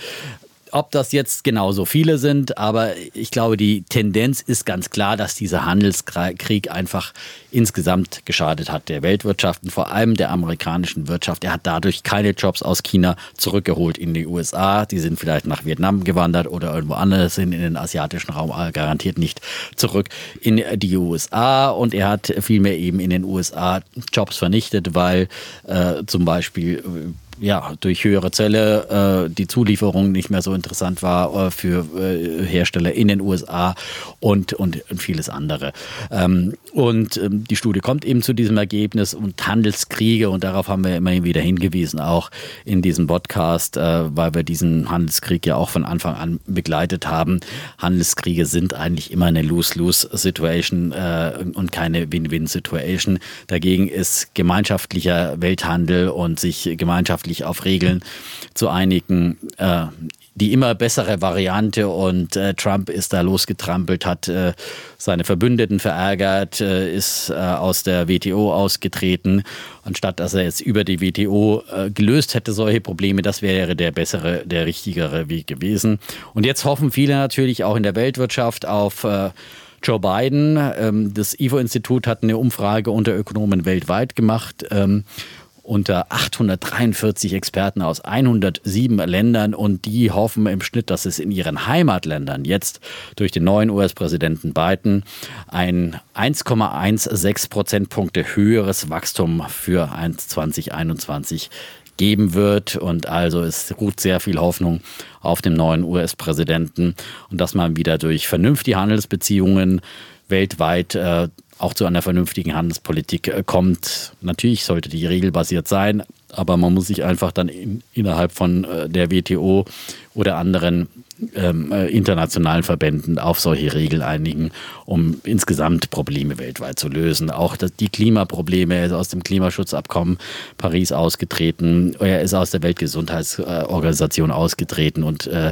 Ob das jetzt genauso viele sind, aber ich glaube, die Tendenz ist ganz klar, dass dieser Handelskrieg einfach insgesamt geschadet hat der Weltwirtschaft und vor allem der amerikanischen Wirtschaft. Er hat dadurch keine Jobs aus China zurückgeholt in die U S A. Die sind vielleicht nach Vietnam gewandert oder irgendwo anders hin in den asiatischen Raum, garantiert nicht zurück in die U S A. Und er hat vielmehr eben in den U S A Jobs vernichtet, weil äh, zum Beispiel ja, durch höhere Zölle äh, die Zulieferung nicht mehr so interessant war äh, für äh, Hersteller in den U S A und, und, und vieles andere. Ähm, und ähm, die Studie kommt eben zu diesem Ergebnis und Handelskriege, und darauf haben wir immer wieder hingewiesen, auch in diesem Podcast, äh, weil wir diesen Handelskrieg ja auch von Anfang an begleitet haben. Handelskriege sind eigentlich immer eine Lose-Lose-Situation äh, und keine Win-Win-Situation. Dagegen ist gemeinschaftlicher Welthandel und sich gemeinschaftlich auf Regeln zu einigen, äh, die immer bessere Variante, und äh, Trump ist da losgetrampelt, hat äh, seine Verbündeten verärgert, äh, ist äh, aus der W T O ausgetreten, anstatt dass er jetzt über die W T O äh, gelöst hätte solche Probleme. Das wäre der bessere, der richtigere Weg gewesen. Und jetzt hoffen viele natürlich auch in der Weltwirtschaft auf äh, Joe Biden. Ähm, das I F O-Institut hat eine Umfrage unter Ökonomen weltweit gemacht, ähm, unter achthundertdreiundvierzig Experten aus hundertsieben Ländern, und die hoffen im Schnitt, dass es in ihren Heimatländern jetzt durch den neuen U S-Präsidenten Biden ein eins Komma sechzehn Prozentpunkte höheres Wachstum für zwanzig einundzwanzig geben wird. Und also es ruht sehr viel Hoffnung auf dem neuen U S-Präsidenten und dass man wieder durch vernünftige Handelsbeziehungen weltweit äh, auch zu einer vernünftigen Handelspolitik äh, kommt. Natürlich sollte die regelbasiert sein, aber man muss sich einfach dann in, innerhalb von äh, der W T O oder anderen ähm, äh, internationalen Verbänden auf solche Regeln einigen, um insgesamt Probleme weltweit zu lösen. Auch das, die Klimaprobleme, er ist aus dem Klimaschutzabkommen Paris ausgetreten, er ist aus der Weltgesundheitsorganisation ausgetreten, und äh, äh,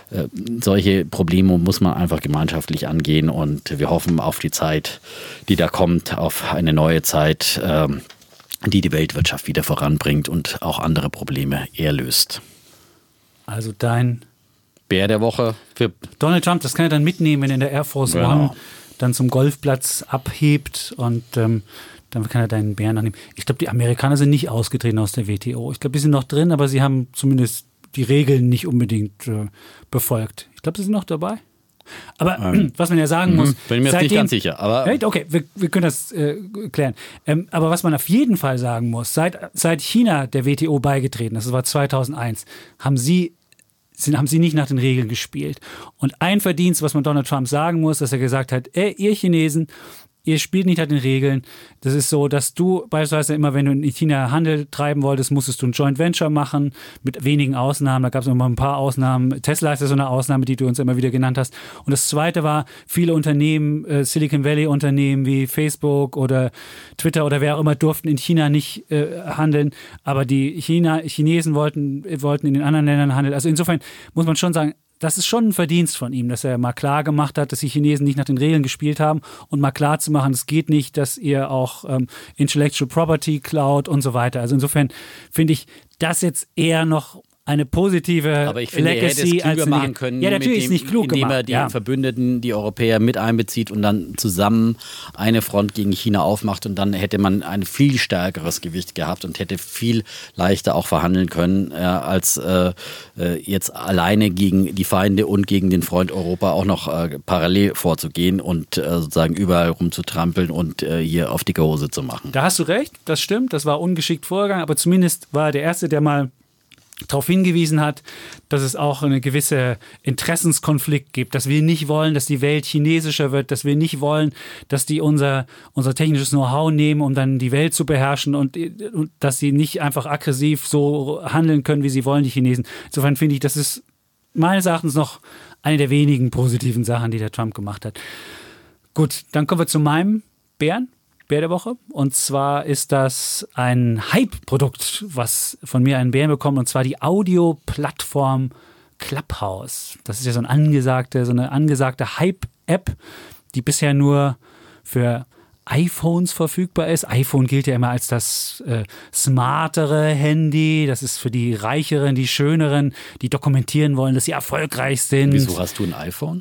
solche Probleme muss man einfach gemeinschaftlich angehen, und wir hoffen auf die Zeit, die da kommt, auf eine neue Zeit, äh, die die Weltwirtschaft wieder voranbringt und auch andere Probleme eher löst. Also dein Bär der Woche für Donald Trump, das kann er dann mitnehmen, wenn er in der Air Force genau. One dann zum Golfplatz abhebt, und ähm, dann kann er deinen Bären noch nehmen. Ich glaube, die Amerikaner sind nicht ausgetreten aus der W T O. Ich glaube, die sind noch drin, aber sie haben zumindest die Regeln nicht unbedingt äh, befolgt. Ich glaube, sie sind noch dabei. Aber ähm, was man ja sagen mhm. muss... Bin mir jetzt nicht ganz sicher. Aber okay, wir, wir können das äh, klären. Ähm, aber was man auf jeden Fall sagen muss, seit, seit China der W T O beigetreten ist, das war zweitausendeins, haben sie, sind, haben sie nicht nach den Regeln gespielt. Und ein Verdienst, was man Donald Trump sagen muss, dass er gesagt hat, ey, ihr Chinesen, ihr spielt nicht nach den Regeln. Das ist so, dass du beispielsweise immer, wenn du in China Handel treiben wolltest, musstest du ein Joint Venture machen, mit wenigen Ausnahmen. Da gab es immer ein paar Ausnahmen. Tesla ist ja so eine Ausnahme, die du uns immer wieder genannt hast. Und das Zweite war, viele Unternehmen, äh, Silicon Valley Unternehmen wie Facebook oder Twitter oder wer auch immer, durften in China nicht äh, handeln. Aber die China, Chinesen wollten, wollten in den anderen Ländern handeln. Also insofern muss man schon sagen, das ist schon ein Verdienst von ihm, dass er mal klar gemacht hat, dass die Chinesen nicht nach den Regeln gespielt haben und mal klar zu machen, es geht nicht, dass ihr auch ähm, Intellectual Property klaut und so weiter. Also insofern finde ich das jetzt eher noch eine positive Aber ich finde, Legacy er hätte es klüger als machen können, ja, natürlich mit dem, ist nicht klug indem gemacht. er die ja. Verbündeten, die Europäer mit einbezieht und dann zusammen eine Front gegen China aufmacht und dann hätte man ein viel stärkeres Gewicht gehabt und hätte viel leichter auch verhandeln können, äh, als äh, jetzt alleine gegen die Feinde und gegen den Freund Europa auch noch äh, parallel vorzugehen und äh, sozusagen überall rumzutrampeln und äh, hier auf dicke Hose zu machen. Da hast du recht, das stimmt, das war ungeschickt vorgegangen, aber zumindest war er der Erste, der mal darauf hingewiesen hat, dass es auch eine gewisse Interessenskonflikt gibt, dass wir nicht wollen, dass die Welt chinesischer wird, dass wir nicht wollen, dass die unser, unser technisches Know-how nehmen, um dann die Welt zu beherrschen und, und dass sie nicht einfach aggressiv so handeln können, wie sie wollen, die Chinesen. Insofern finde ich, das ist meines Erachtens noch eine der wenigen positiven Sachen, die der Trump gemacht hat. Gut, dann kommen wir zu meinem Bären. Bär der Woche. Und zwar ist das ein Hype-Produkt, was von mir einen Bären bekommt, und zwar die Audio-Plattform Clubhouse. Das ist ja so, ein angesagte, so eine angesagte Hype-App, die bisher nur für iPhones verfügbar ist. iPhone gilt ja immer als das äh, smartere Handy. Das ist für die Reicheren, die Schöneren, die dokumentieren wollen, dass sie erfolgreich sind. Wieso hast du ein iPhone?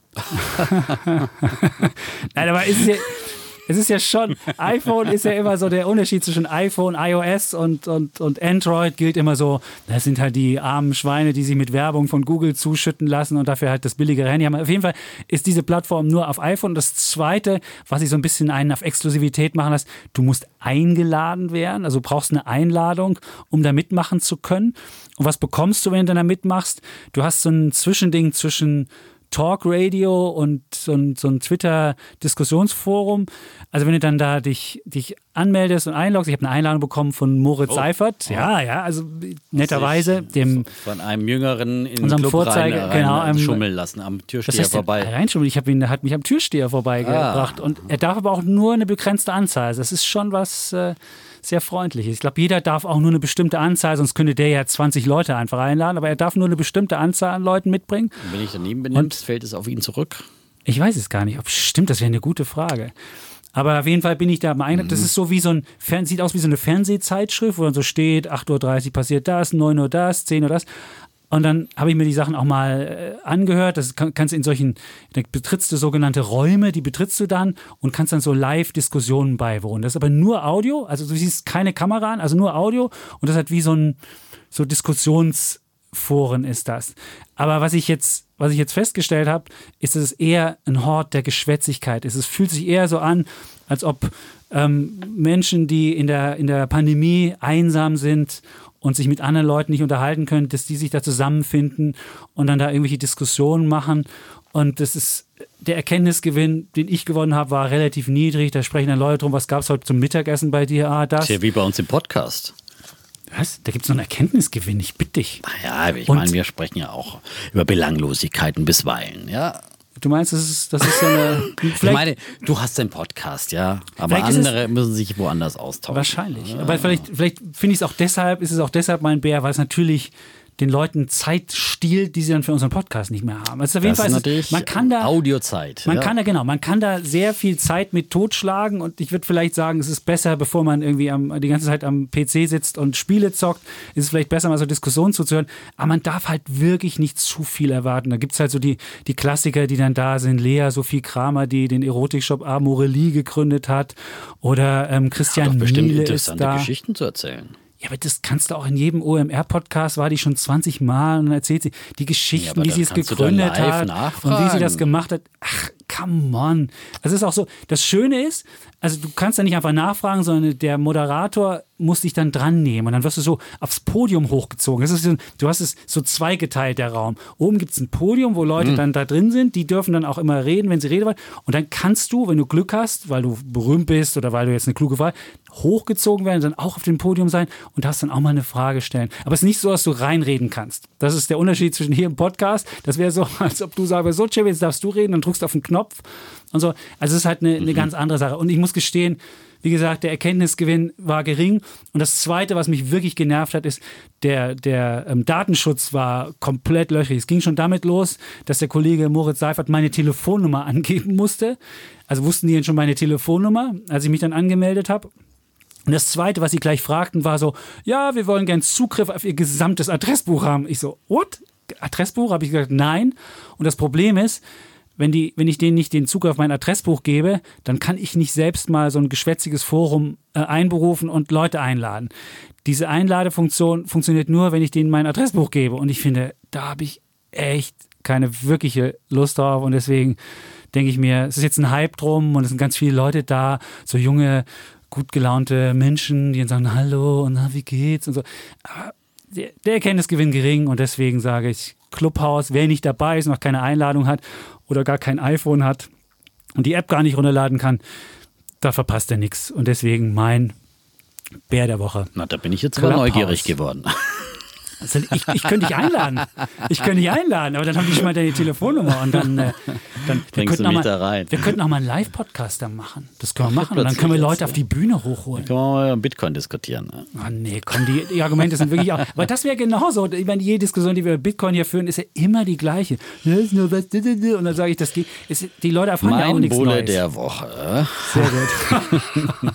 Nein, aber ist es ja... Es ist ja schon, iPhone ist ja immer so, der Unterschied zwischen iPhone, iOS und, und, und Android gilt immer so, das sind halt die armen Schweine, die sich mit Werbung von Google zuschütten lassen und dafür halt das billigere Handy haben. Auf jeden Fall ist diese Plattform nur auf iPhone. Das Zweite, was ich so ein bisschen einen auf Exklusivität machen lässt, du musst eingeladen werden, also du brauchst eine Einladung, um da mitmachen zu können. Und was bekommst du, wenn du da mitmachst? Du hast so ein Zwischending zwischen Talk-Radio und so ein, so ein Twitter-Diskussionsforum. Also wenn du dann da dich, dich anmeldest und einloggst, ich habe eine Einladung bekommen von Moritz oh. Seifert, ja, ja, also netterweise, dem von einem Jüngeren in unserem Club Vorzeige, rein, rein genau, einem, schummeln lassen, am Türsteher das heißt, vorbei. Reinschummeln, ich habe ihn, hat mich am Türsteher vorbeigebracht ah. und er darf aber auch nur eine begrenzte Anzahl. Das ist schon was äh, sehr Freundliches. Ich glaube, jeder darf auch nur eine bestimmte Anzahl, sonst könnte der ja zwanzig Leute einfach einladen, aber er darf nur eine bestimmte Anzahl an Leuten mitbringen. Und wenn ich daneben bin, fällt es auf ihn zurück? Ich weiß es gar nicht. Ob stimmt, das wäre eine gute Frage. Aber auf jeden Fall bin ich da mal eingetragen. Das ist so wie so ein, sieht aus wie so eine Fernsehzeitschrift, wo dann so steht, acht Uhr dreißig passiert das, neun Uhr das, zehn Uhr das. Und dann habe ich mir die Sachen auch mal äh, angehört. Das kann, kannst du in solchen, da betrittst du sogenannte Räume, die betrittst du dann und kannst dann so Live-Diskussionen beiwohnen. Das ist aber nur Audio, also du siehst keine Kamera an, also nur Audio und das hat wie so ein, so Diskussionsforen ist das. Aber was ich jetzt, was ich jetzt festgestellt habe, ist, dass es eher ein Hort der Geschwätzigkeit ist. Es fühlt sich eher so an, als ob ähm, Menschen, die in der, in der Pandemie einsam sind und sich mit anderen Leuten nicht unterhalten können, dass die sich da zusammenfinden und dann da irgendwelche Diskussionen machen. Und das ist der Erkenntnisgewinn, den ich gewonnen habe, war relativ niedrig. Da sprechen dann Leute drum, was gab es heute zum Mittagessen bei dir? Ah, das. Ist ja wie bei uns im Podcast. Was? Da gibt es noch einen Erkenntnisgewinn, ich bitte dich. Naja, ich meine, wir sprechen ja auch über Belanglosigkeiten bisweilen, ja. Du meinst, das ist, das ist so eine... Ich meine, du hast den Podcast, ja, aber andere müssen sich woanders austauschen. Wahrscheinlich, ja. Aber vielleicht, vielleicht finde ich es auch deshalb, ist es auch deshalb mein Bär, weil es natürlich den Leuten Zeit stiehlt, die sie dann für unseren Podcast nicht mehr haben. Also auf jeden das Fall ist ist natürlich es, man kann da Audiozeit. Man ja. kann da genau, man kann da sehr viel Zeit mit totschlagen und ich würde vielleicht sagen, es ist besser, bevor man irgendwie am, die ganze Zeit am P C sitzt und Spiele zockt, ist es vielleicht besser, mal so Diskussionen zuzuhören. Aber man darf halt wirklich nicht zu viel erwarten. Da gibt es halt so die, die Klassiker, die dann da sind. Lea Sophie Kramer, die den Erotikshop Amorelie gegründet hat, oder ähm, Christian Hat doch bestimmt Miele interessante ist da. Geschichten zu erzählen. Ja, aber das kannst du auch in jedem O M R-Podcast, war die schon zwanzig Mal und dann erzählt sie die Geschichten, ja, wie sie es gegründet hat nachfragen. und wie sie das gemacht hat. Ach, come on. Also es ist auch so, das Schöne ist, also du kannst da nicht einfach nachfragen, sondern der Moderator muss dich dann dran nehmen und dann wirst du so aufs Podium hochgezogen. Das ist so, du hast es so zweigeteilt, der Raum. Oben gibt es ein Podium, wo Leute mhm. dann da drin sind, die dürfen dann auch immer reden, wenn sie reden wollen. Und dann kannst du, wenn du Glück hast, weil du berühmt bist oder weil du jetzt eine kluge Frage, hochgezogen werden, dann auch auf dem Podium sein und darfst dann auch mal eine Frage stellen. Aber es ist nicht so, dass du reinreden kannst. Das ist der Unterschied zwischen hier im Podcast. Das wäre so, als ob du sagst, so Chevy, jetzt darfst du reden, dann drückst du auf den Knopf und so. Also es ist halt eine, eine ganz andere Sache. Und ich muss gestehen, wie gesagt, der Erkenntnisgewinn war gering. Und das Zweite, was mich wirklich genervt hat, ist, der, der ähm, Datenschutz war komplett löchrig. Es ging schon damit los, dass der Kollege Moritz Seifert meine Telefonnummer angeben musste. Also wussten die denn schon meine Telefonnummer, als ich mich dann angemeldet habe. Und das Zweite, was sie gleich fragten, war so, ja, wir wollen gern Zugriff auf ihr gesamtes Adressbuch haben. Ich so, what? Adressbuch? Habe ich gesagt, nein. Und das Problem ist, wenn, die, wenn ich denen nicht den Zugriff auf mein Adressbuch gebe, dann kann ich nicht selbst mal so ein geschwätziges Forum äh, einberufen und Leute einladen. Diese Einladefunktion funktioniert nur, wenn ich denen mein Adressbuch gebe. Und ich finde, da habe ich echt keine wirkliche Lust drauf. Und deswegen denke ich mir, es ist jetzt ein Hype drum und es sind ganz viele Leute da, so junge, gut gelaunte Menschen, die dann sagen, hallo und na, wie geht's und so. Aber der, der Erkenntnisgewinn gering und deswegen sage ich, Clubhouse, wer nicht dabei ist, noch keine Einladung hat oder gar kein iPhone hat und die App gar nicht runterladen kann, da verpasst er nichts. Und deswegen mein Bär der Woche. Na, da bin ich jetzt aber neugierig geworden. Also ich, ich könnte dich einladen. Ich könnte dich einladen, aber dann haben die schon mal deine Telefonnummer und dann, äh, dann wir bringst du mich mal, da rein. Wir könnten auch mal einen Live-Podcast da machen. Das können wir machen und dann können wir Leute auf die Bühne hochholen. Dann können wir mal Bitcoin diskutieren. Ne? Oh nee, komm, die, die Argumente sind wirklich auch. Aber das wäre genauso. Ich meine, jede Diskussion, die wir über Bitcoin hier führen, ist ja immer die gleiche. Das ist nur was, und dann sage ich, das geht. Ist, die Leute erfahren mein ja auch nichts Bulle Neues. Der Woche Sehr gut.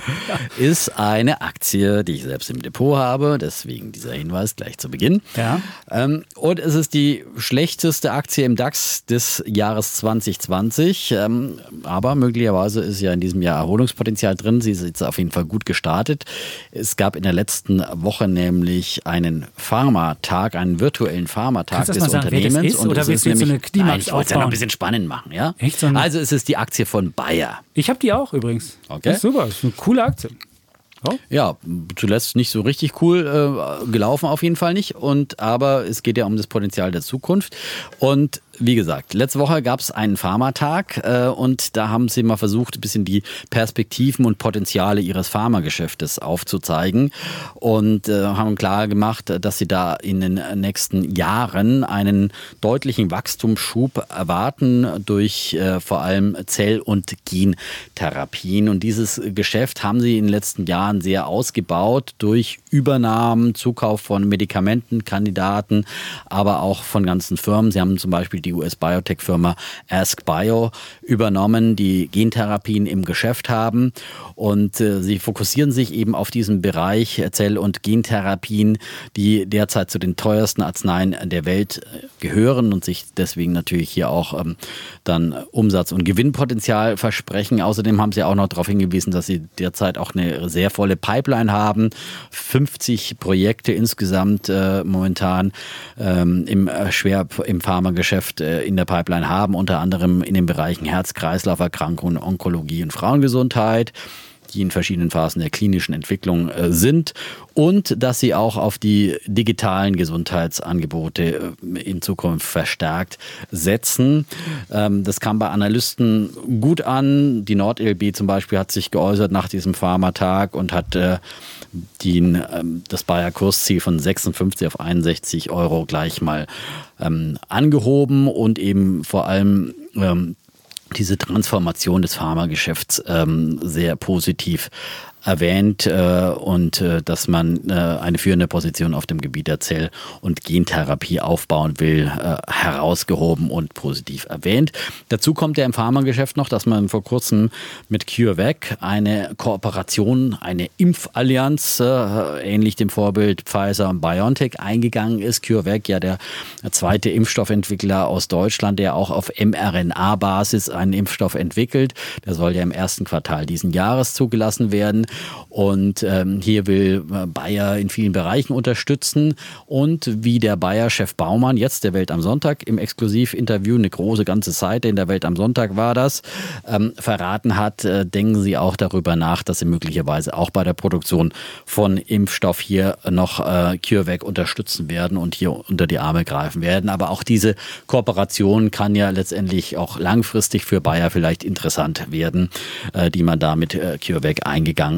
ist eine Aktie, die ich selbst im Depot habe. Deswegen dieser Hinweis gleich zu Beginn. Ja. Ähm, und es ist die schlechteste Aktie im DAX des Jahres zwanzig zwanzig. Ähm, aber möglicherweise ist ja in diesem Jahr Erholungspotenzial drin. Sie ist jetzt auf jeden Fall gut gestartet. Es gab in der letzten Woche nämlich einen Pharma-Tag, einen virtuellen Pharma-Tag des mal sagen, Unternehmens. Wer das ist, und oder es willst ist du jetzt so nämlich, eine Klimax nein, ich wollte es ja noch ein aufbauen? bisschen spannend machen. Ja? Echt? So eine- Also es ist die Aktie von Bayer. Ich habe die auch übrigens. Okay. Das ist super, das ist eine coole Aktie. Oh. Ja, zuletzt nicht so richtig cool äh, gelaufen, auf jeden Fall nicht. Und aber es geht ja um das Potenzial der Zukunft. Und wie gesagt, letzte Woche gab es einen Pharmatag äh, und da haben sie mal versucht, ein bisschen die Perspektiven und Potenziale ihres Pharmageschäftes aufzuzeigen und äh, haben klar gemacht, dass sie da in den nächsten Jahren einen deutlichen Wachstumsschub erwarten durch äh, vor allem Zell- und Gentherapien. Und dieses Geschäft haben sie in den letzten Jahren sehr ausgebaut durch Übernahmen, Zukauf von Medikamentenkandidaten, aber auch von ganzen Firmen. Sie haben zum Beispiel die U S-Biotech-Firma AskBio übernommen, die Gentherapien im Geschäft haben. Und äh, sie fokussieren sich eben auf diesen Bereich Zell- und Gentherapien, die derzeit zu den teuersten Arzneien der Welt gehören und sich deswegen natürlich hier auch ähm, dann Umsatz- und Gewinnpotenzial versprechen. Außerdem haben sie auch noch darauf hingewiesen, dass sie derzeit auch eine sehr volle Pipeline haben. fünfzig Projekte insgesamt äh, momentan ähm, im äh, schwer im Pharmageschäft äh, in der Pipeline haben, unter anderem in den Bereichen Herz-Kreislauf-Erkrankungen, Onkologie und Frauengesundheit, die in verschiedenen Phasen der klinischen Entwicklung äh, sind, und dass sie auch auf die digitalen Gesundheitsangebote äh, in Zukunft verstärkt setzen. Ähm, das kam bei Analysten gut an. Die NordLB zum Beispiel hat sich geäußert nach diesem Pharmatag und hat äh, die, äh, das Bayer-Kursziel von sechsundfünfzig auf einundsechzig Euro gleich mal ähm, angehoben und eben vor allem ähm, diese Transformation des Pharmageschäfts ähm, sehr positiv erwähnt äh, und äh, dass man äh, eine führende Position auf dem Gebiet der Zell- und Gentherapie aufbauen will, äh, herausgehoben und positiv erwähnt. Dazu kommt ja im Pharmageschäft noch, dass man vor kurzem mit CureVac eine Kooperation, eine Impfallianz, äh, ähnlich dem Vorbild Pfizer und BioNTech, eingegangen ist. CureVac, ja der zweite Impfstoffentwickler aus Deutschland, der auch auf mRNA-Basis einen Impfstoff entwickelt. Der soll ja im ersten Quartal diesen Jahres zugelassen werden. Und ähm, hier will Bayer in vielen Bereichen unterstützen. Und wie der Bayer-Chef Baumann, jetzt der Welt am Sonntag im Exklusivinterview, eine große ganze Seite in der Welt am Sonntag war das, ähm, verraten hat, äh, denken sie auch darüber nach, dass sie möglicherweise auch bei der Produktion von Impfstoff hier noch äh, CureVac unterstützen werden und hier unter die Arme greifen werden. Aber auch diese Kooperation kann ja letztendlich auch langfristig für Bayer vielleicht interessant werden, äh, die man da mit äh, CureVac eingegangen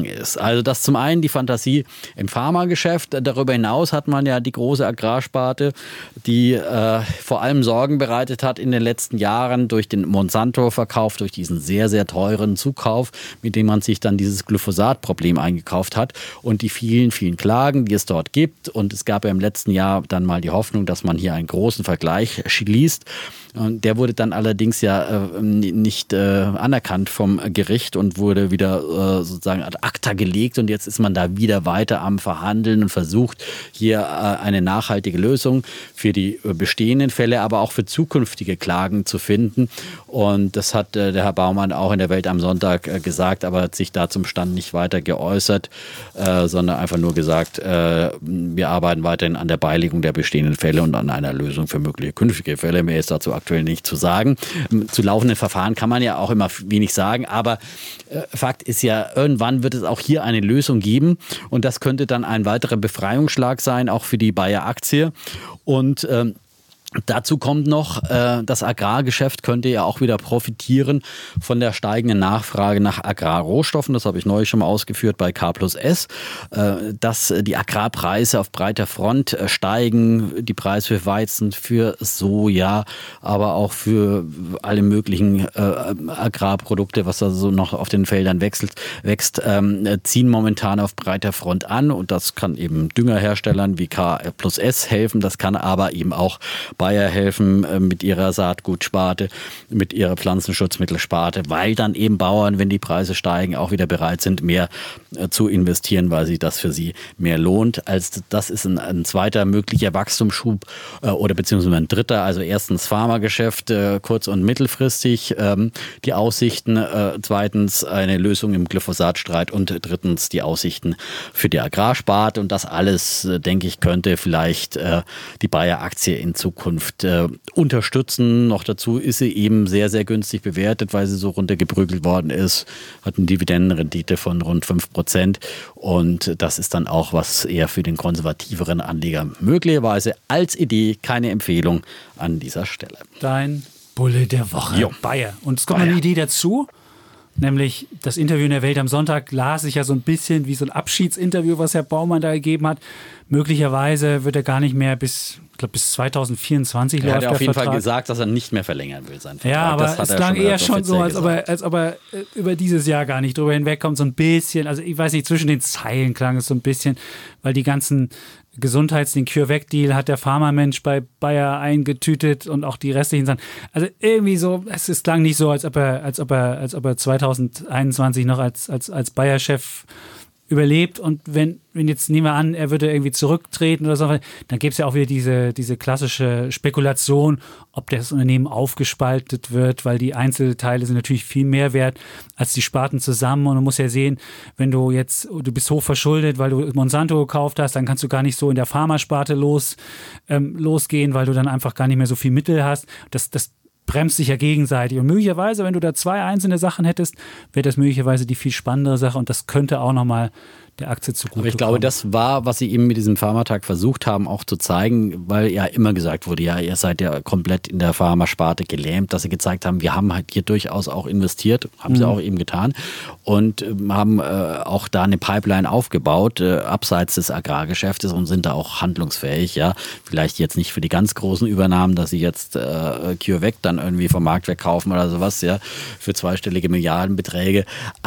ist. Also das zum einen die Fantasie im Pharmageschäft. Darüber hinaus hat man ja die große Agrarsparte, die äh, vor allem Sorgen bereitet hat in den letzten Jahren durch den Monsanto-Verkauf, durch diesen sehr, sehr teuren Zukauf, mit dem man sich dann dieses Glyphosat-Problem eingekauft hat und die vielen, vielen Klagen, die es dort gibt. Und es gab ja im letzten Jahr dann mal die Hoffnung, dass man hier einen großen Vergleich schließt. Und der wurde dann allerdings ja äh, nicht äh, anerkannt vom Gericht und wurde wieder äh, sozusagen ad acta gelegt. Und jetzt ist man da wieder weiter am Verhandeln und versucht hier äh, eine nachhaltige Lösung für die äh, bestehenden Fälle, aber auch für zukünftige Klagen zu finden. Und das hat äh, der Herr Baumann auch in der Welt am Sonntag äh, gesagt, aber hat sich da zum Stand nicht weiter geäußert, äh, sondern einfach nur gesagt, äh, wir arbeiten weiterhin an der Beilegung der bestehenden Fälle und an einer Lösung für mögliche künftige Fälle. Mehr ist dazu aktuell nicht zu sagen. Zu laufenden Verfahren kann man ja auch immer wenig sagen, aber äh, Fakt ist ja, irgendwann wird es auch hier eine Lösung geben und das könnte dann ein weiterer Befreiungsschlag sein, auch für die Bayer-Aktie. Und ähm, dazu kommt noch, äh, das Agrargeschäft könnte ja auch wieder profitieren von der steigenden Nachfrage nach Agrarrohstoffen. Das habe ich neulich schon mal ausgeführt bei K plus S, äh, dass die Agrarpreise auf breiter Front äh, steigen. Die Preise für Weizen, für Soja, aber auch für alle möglichen äh, Agrarprodukte, was da so noch auf den Feldern wechselt, wächst, ähm, ziehen momentan auf breiter Front an. Und das kann eben Düngerherstellern wie K plus S helfen. Das kann aber eben auch Bayer helfen äh, mit ihrer Saatgutsparte, mit ihrer Pflanzenschutzmittelsparte, weil dann eben Bauern, wenn die Preise steigen, auch wieder bereit sind, mehr äh, zu investieren, weil sich das für sie mehr lohnt. Als das ist ein, ein zweiter möglicher Wachstumsschub äh, oder beziehungsweise ein dritter. Also erstens Pharmageschäft äh, kurz- und mittelfristig, ähm, die Aussichten, äh, zweitens eine Lösung im Glyphosatstreit und drittens die Aussichten für die Agrarsparte. Und das alles, äh, denke ich, könnte vielleicht äh, die Bayer-Aktie in Zukunft Äh, unterstützen. Noch dazu ist sie eben sehr, sehr günstig bewertet, weil sie so runtergeprügelt worden ist. Hat eine Dividendenrendite von rund fünf Prozent. Und das ist dann auch was eher für den konservativeren Anleger möglicherweise als Idee, keine Empfehlung an dieser Stelle. Dein Bulle der Woche, Jo. Bayer. Und es kommt noch Bayer. eine Idee dazu. Nämlich das Interview in der Welt am Sonntag las ich ja so ein bisschen wie so ein Abschiedsinterview, was Herr Baumann da gegeben hat. Möglicherweise wird er gar nicht mehr bis, ich glaube, bis zwanzig vierundzwanzig Er läuft hat ja der auf jeden Vertrag. Fall gesagt, dass er nicht mehr verlängern will, seinen Vertrag. Ja, aber das hat es er klang schon eher ganz schon so, als offiziell ob, er, gesagt. als ob er äh, über dieses Jahr gar nicht drüber hinwegkommt. So ein bisschen, also ich weiß nicht, zwischen den Zeilen klang es so ein bisschen, weil die ganzen Gesundheits-, den CureVac-Deal hat der Pharmamensch bei Bayer eingetütet und auch die restlichen Sachen. Also irgendwie so, es, es klang nicht so, als ob er, als ob er, als ob er zwanzig einundzwanzig noch als, als, als Bayer-Chef überlebt. Und wenn, wenn jetzt nehmen wir an, er würde irgendwie zurücktreten oder so, dann gäbe es ja auch wieder diese, diese klassische Spekulation, ob das Unternehmen aufgespaltet wird, weil die Einzelteile sind natürlich viel mehr wert als die Sparten zusammen. Und man muss ja sehen, wenn du jetzt, du bist hoch verschuldet, weil du Monsanto gekauft hast, dann kannst du gar nicht so in der Pharmasparte los, ähm, losgehen, weil du dann einfach gar nicht mehr so viel Mittel hast. Das, das bremst sich ja gegenseitig. Und möglicherweise, wenn du da zwei einzelne Sachen hättest, wäre das möglicherweise die viel spannendere Sache und das könnte auch nochmal der Aktie zugute Aber ich glaube, kommen. das war, was sie eben mit diesem Pharmatag versucht haben, auch zu zeigen, weil ja immer gesagt wurde, ja, ihr seid ja komplett in der Pharmasparte gelähmt, dass sie gezeigt haben, wir haben halt hier durchaus auch investiert, haben mhm. sie auch eben getan und äh, haben äh, auch da eine Pipeline aufgebaut, äh, abseits des Agrargeschäftes und sind da auch handlungsfähig, ja. Vielleicht jetzt nicht für die ganz großen Übernahmen, dass sie jetzt äh, CureVac dann irgendwie vom Markt wegkaufen oder sowas, ja, für zweistellige Milliardenbeträge.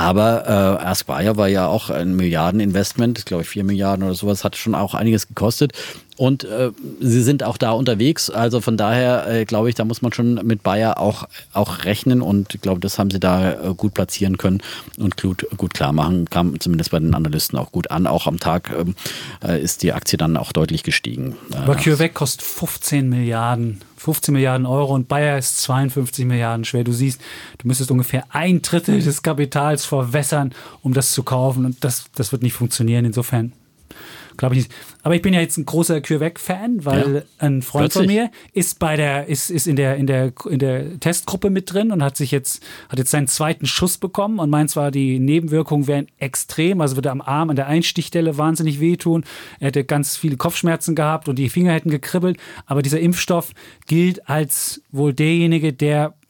Aber äh, Ask Bayer war ja auch ein Milliarden Investment, glaube ich vier Milliarden oder sowas, hat schon auch einiges gekostet. Und äh, sie sind auch da unterwegs. Also von daher äh, glaube ich, da muss man schon mit Bayer auch, auch rechnen. Und ich glaube, das haben sie da äh, gut platzieren können und gut, gut klar machen. Kam zumindest bei den Analysten auch gut an. Auch am Tag äh, ist die Aktie dann auch deutlich gestiegen. Aber CureVac kostet fünfzehn Milliarden. fünfzehn Milliarden Euro und Bayer ist zweiundfünfzig Milliarden schwer. Du siehst, du müsstest ungefähr ein Drittel des Kapitals verwässern, um das zu kaufen. Und das, das wird nicht funktionieren. Insofern glaube ich nicht. Aber ich bin ja jetzt ein großer CureVac-Fan, weil ja. ein Freund Plötzlich. von mir ist bei der, ist, ist in der, in der, in der Testgruppe mit drin und hat sich jetzt, hat jetzt seinen zweiten Schuss bekommen und meint zwar, die Nebenwirkungen wären extrem, also würde am Arm an der Einstichstelle wahnsinnig wehtun. Er hätte ganz viele Kopfschmerzen gehabt und die Finger hätten gekribbelt, aber dieser Impfstoff gilt als wohl derjenige, der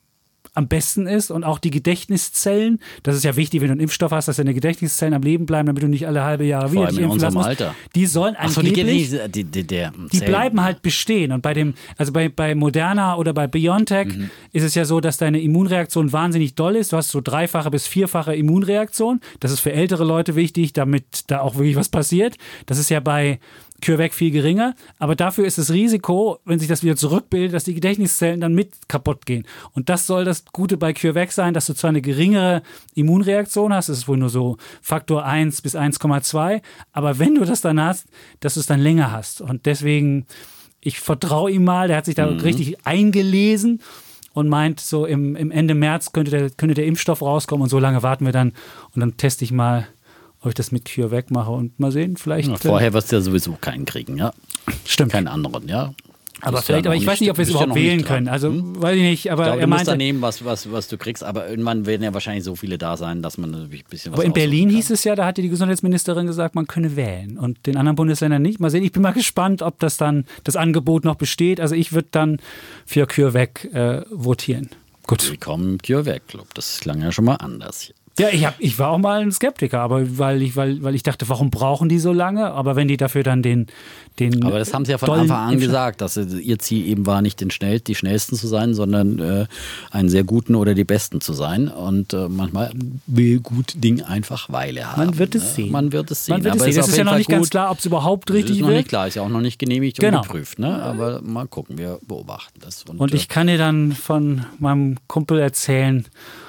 am besten ist und auch die Gedächtniszellen, das ist ja wichtig, wenn du einen Impfstoff hast, dass deine Gedächtniszellen am Leben bleiben, damit du nicht alle halbe Jahre wieder dich impfen lassen musst. Alter. Die sollen Ach so, angeblich, die, die, die, die, die bleiben halt bestehen und bei dem, also bei, bei Moderna oder bei BioNTech mhm. ist es ja so, dass deine Immunreaktion wahnsinnig doll ist, du hast so dreifache bis vierfache Immunreaktion, das ist für ältere Leute wichtig, damit da auch wirklich was passiert, das ist ja bei CureVac viel geringer, aber dafür ist das Risiko, wenn sich das wieder zurückbildet, dass die Gedächtniszellen dann mit kaputt gehen. Und das soll das Gute bei CureVac sein, dass du zwar eine geringere Immunreaktion hast, das ist wohl nur so Faktor eins bis eins Komma zwei, aber wenn du das dann hast, dass du es dann länger hast. Und deswegen, ich vertraue ihm mal, der hat sich da mhm. richtig eingelesen und meint, so im, im Ende März könnte der, könnte der Impfstoff rauskommen und so lange warten wir dann und dann teste ich mal, ob ich das mit CureVac mache und mal sehen, vielleicht. Ja, vorher wirst du ja sowieso keinen kriegen, ja. Stimmt. Keinen anderen, ja. Aber vielleicht, aber ich weiß nicht, ob wir es überhaupt wählen können. Also, hm? weiß ich nicht, aber ich glaube, er du meinte, musst da nehmen, was, was, was du kriegst, aber irgendwann werden ja wahrscheinlich so viele da sein, dass man natürlich ein bisschen was aber in Berlin kann. hieß es ja, da hatte die Gesundheitsministerin gesagt, man könne wählen und den anderen Bundesländern nicht. Mal sehen, ich bin mal gespannt, ob das dann, das Angebot noch besteht. Also ich würde dann für CureVac äh, votieren. Gut. Willkommen im CureVac-Club, das klang ja schon mal anders hier. Ja, ich, hab, ich war auch mal ein Skeptiker, aber weil ich, weil, weil ich dachte, warum brauchen die so lange? Aber wenn die dafür dann den, den Aber das haben sie ja von Anfang an gesagt, dass ihr Ziel eben war, nicht den schnell, die Schnellsten zu sein, sondern äh, einen sehr guten oder die Besten zu sein. Und äh, manchmal will gut Ding einfach Weile haben. Man wird es ne? sehen. Man wird es sehen. Man wird aber es sehen. ist Es ist ja noch nicht gut. ganz klar, ob es überhaupt richtig ist noch wird. Nicht klar, ist ja auch noch nicht genehmigt genau. und geprüft. Ne? Aber mal gucken, wir beobachten das. Und, und ich kann dir dann von meinem Kumpel erzählen,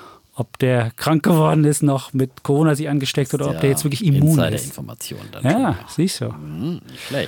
ob der krank geworden ist, noch mit Corona sich angesteckt hat oder ob der jetzt wirklich immun ist. Insider-Information dann ja, siehst du. Mhm, nicht schlecht.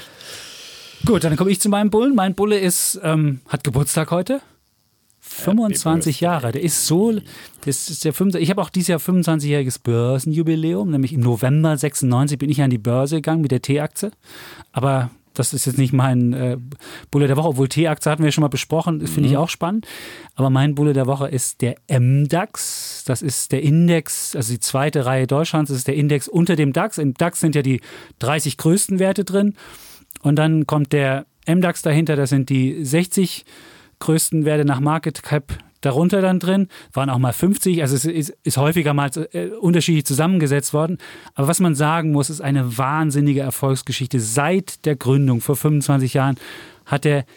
Gut, dann komme ich zu meinem Bullen. Mein Bulle ist, ähm, hat Geburtstag heute. fünfundzwanzig Jahre. Der ist so, das ist der fünfundzwanzig, ich habe auch dieses Jahr fünfundzwanzigjähriges Börsenjubiläum, nämlich im November sechsundneunzig bin ich an die Börse gegangen mit der T-Aktie. Aber das ist jetzt nicht mein äh, Bulle der Woche, obwohl T-Aktie hatten wir ja schon mal besprochen, das finde ich auch spannend. Aber mein Bulle der Woche ist der M DAX. Das ist der Index, also die zweite Reihe Deutschlands, das ist der Index unter dem DAX. Im DAX sind ja die dreißig größten Werte drin. Und dann kommt der M DAX dahinter, das sind die sechzig größten Werte nach Market Cap darunter dann drin, waren auch mal fünfzig, also es ist, ist häufiger mal äh, unterschiedlich zusammengesetzt worden. Aber was man sagen muss, ist eine wahnsinnige Erfolgsgeschichte. Seit der Gründung vor fünfundzwanzig Jahren hat er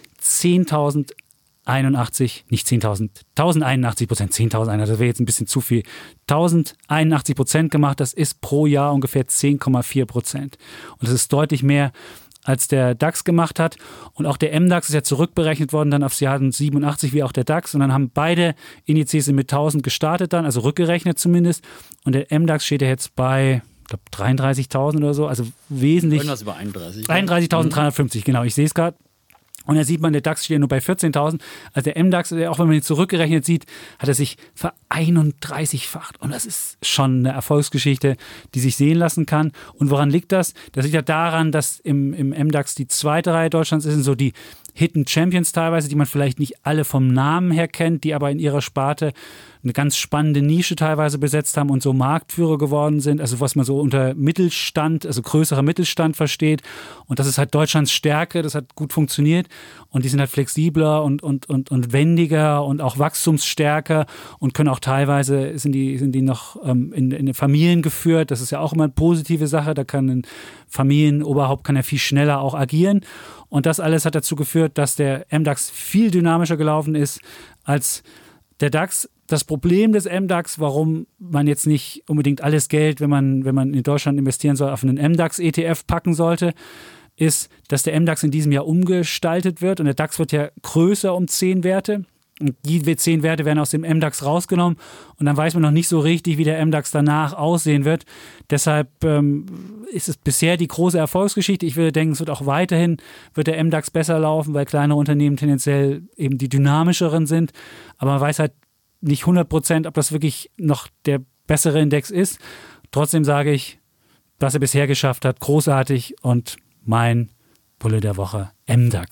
zehntausendeinundachtzig, nicht zehntausend, tausendeinundachtzig Prozent, zehntausendeinundachtzig, das wäre jetzt ein bisschen zu viel, tausendeinundachtzig Prozent gemacht, das ist pro Jahr ungefähr zehn Komma vier Prozent. Und das ist deutlich mehr, als der DAX gemacht hat. Und auch der M DAX ist ja zurückberechnet worden dann aufs Jahr siebenundachtzig, wie auch der DAX. Und dann haben beide Indizes mit tausend gestartet dann, also rückgerechnet zumindest. Und der M DAX steht ja jetzt bei, ich glaube, dreiunddreißigtausend oder so, also wesentlich. Irgendwas über einunddreißig. einunddreißigtausenddreihundertfünfzig, genau. Ich sehe es gerade. Und da sieht man, der DAX steht ja nur bei vierzehntausend. Also der M DAX, auch wenn man ihn zurückgerechnet sieht, hat er sich vereinunddreißigfacht. Und das ist schon eine Erfolgsgeschichte, die sich sehen lassen kann. Und woran liegt das? Das liegt ja daran, dass im, im M DAX die zweite Reihe Deutschlands ist, sind so die Hidden Champions teilweise, die man vielleicht nicht alle vom Namen her kennt, die aber in ihrer Sparte eine ganz spannende Nische teilweise besetzt haben und so Marktführer geworden sind, also was man so unter Mittelstand, also größerer Mittelstand versteht. Und das ist halt Deutschlands Stärke, das hat gut funktioniert und die sind halt flexibler und, und, und, und wendiger und auch wachstumsstärker und können auch teilweise, sind die, sind die noch ähm, in, in Familien geführt, das ist ja auch immer eine positive Sache, da kann ein Familienoberhaupt kann ja viel schneller auch agieren. Und das alles hat dazu geführt, dass der M DAX viel dynamischer gelaufen ist als der DAX. Das Problem des M DAX, warum man jetzt nicht unbedingt alles Geld, wenn man, wenn man in Deutschland investieren soll, auf einen M DAX-E T F packen sollte, ist, dass der M DAX in diesem Jahr umgestaltet wird und der DAX wird ja größer um zehn Werte. Und die zehn Werte werden aus dem M DAX rausgenommen und dann weiß man noch nicht so richtig, wie der M DAX danach aussehen wird. Deshalb ähm, ist es bisher die große Erfolgsgeschichte. Ich würde denken, es wird auch weiterhin, wird der M DAX besser laufen, weil kleinere Unternehmen tendenziell eben die dynamischeren sind. Aber man weiß halt nicht hundert Prozent, ob das wirklich noch der bessere Index ist. Trotzdem sage ich, was er bisher geschafft hat, großartig und mein Bulle der Woche, M DAX.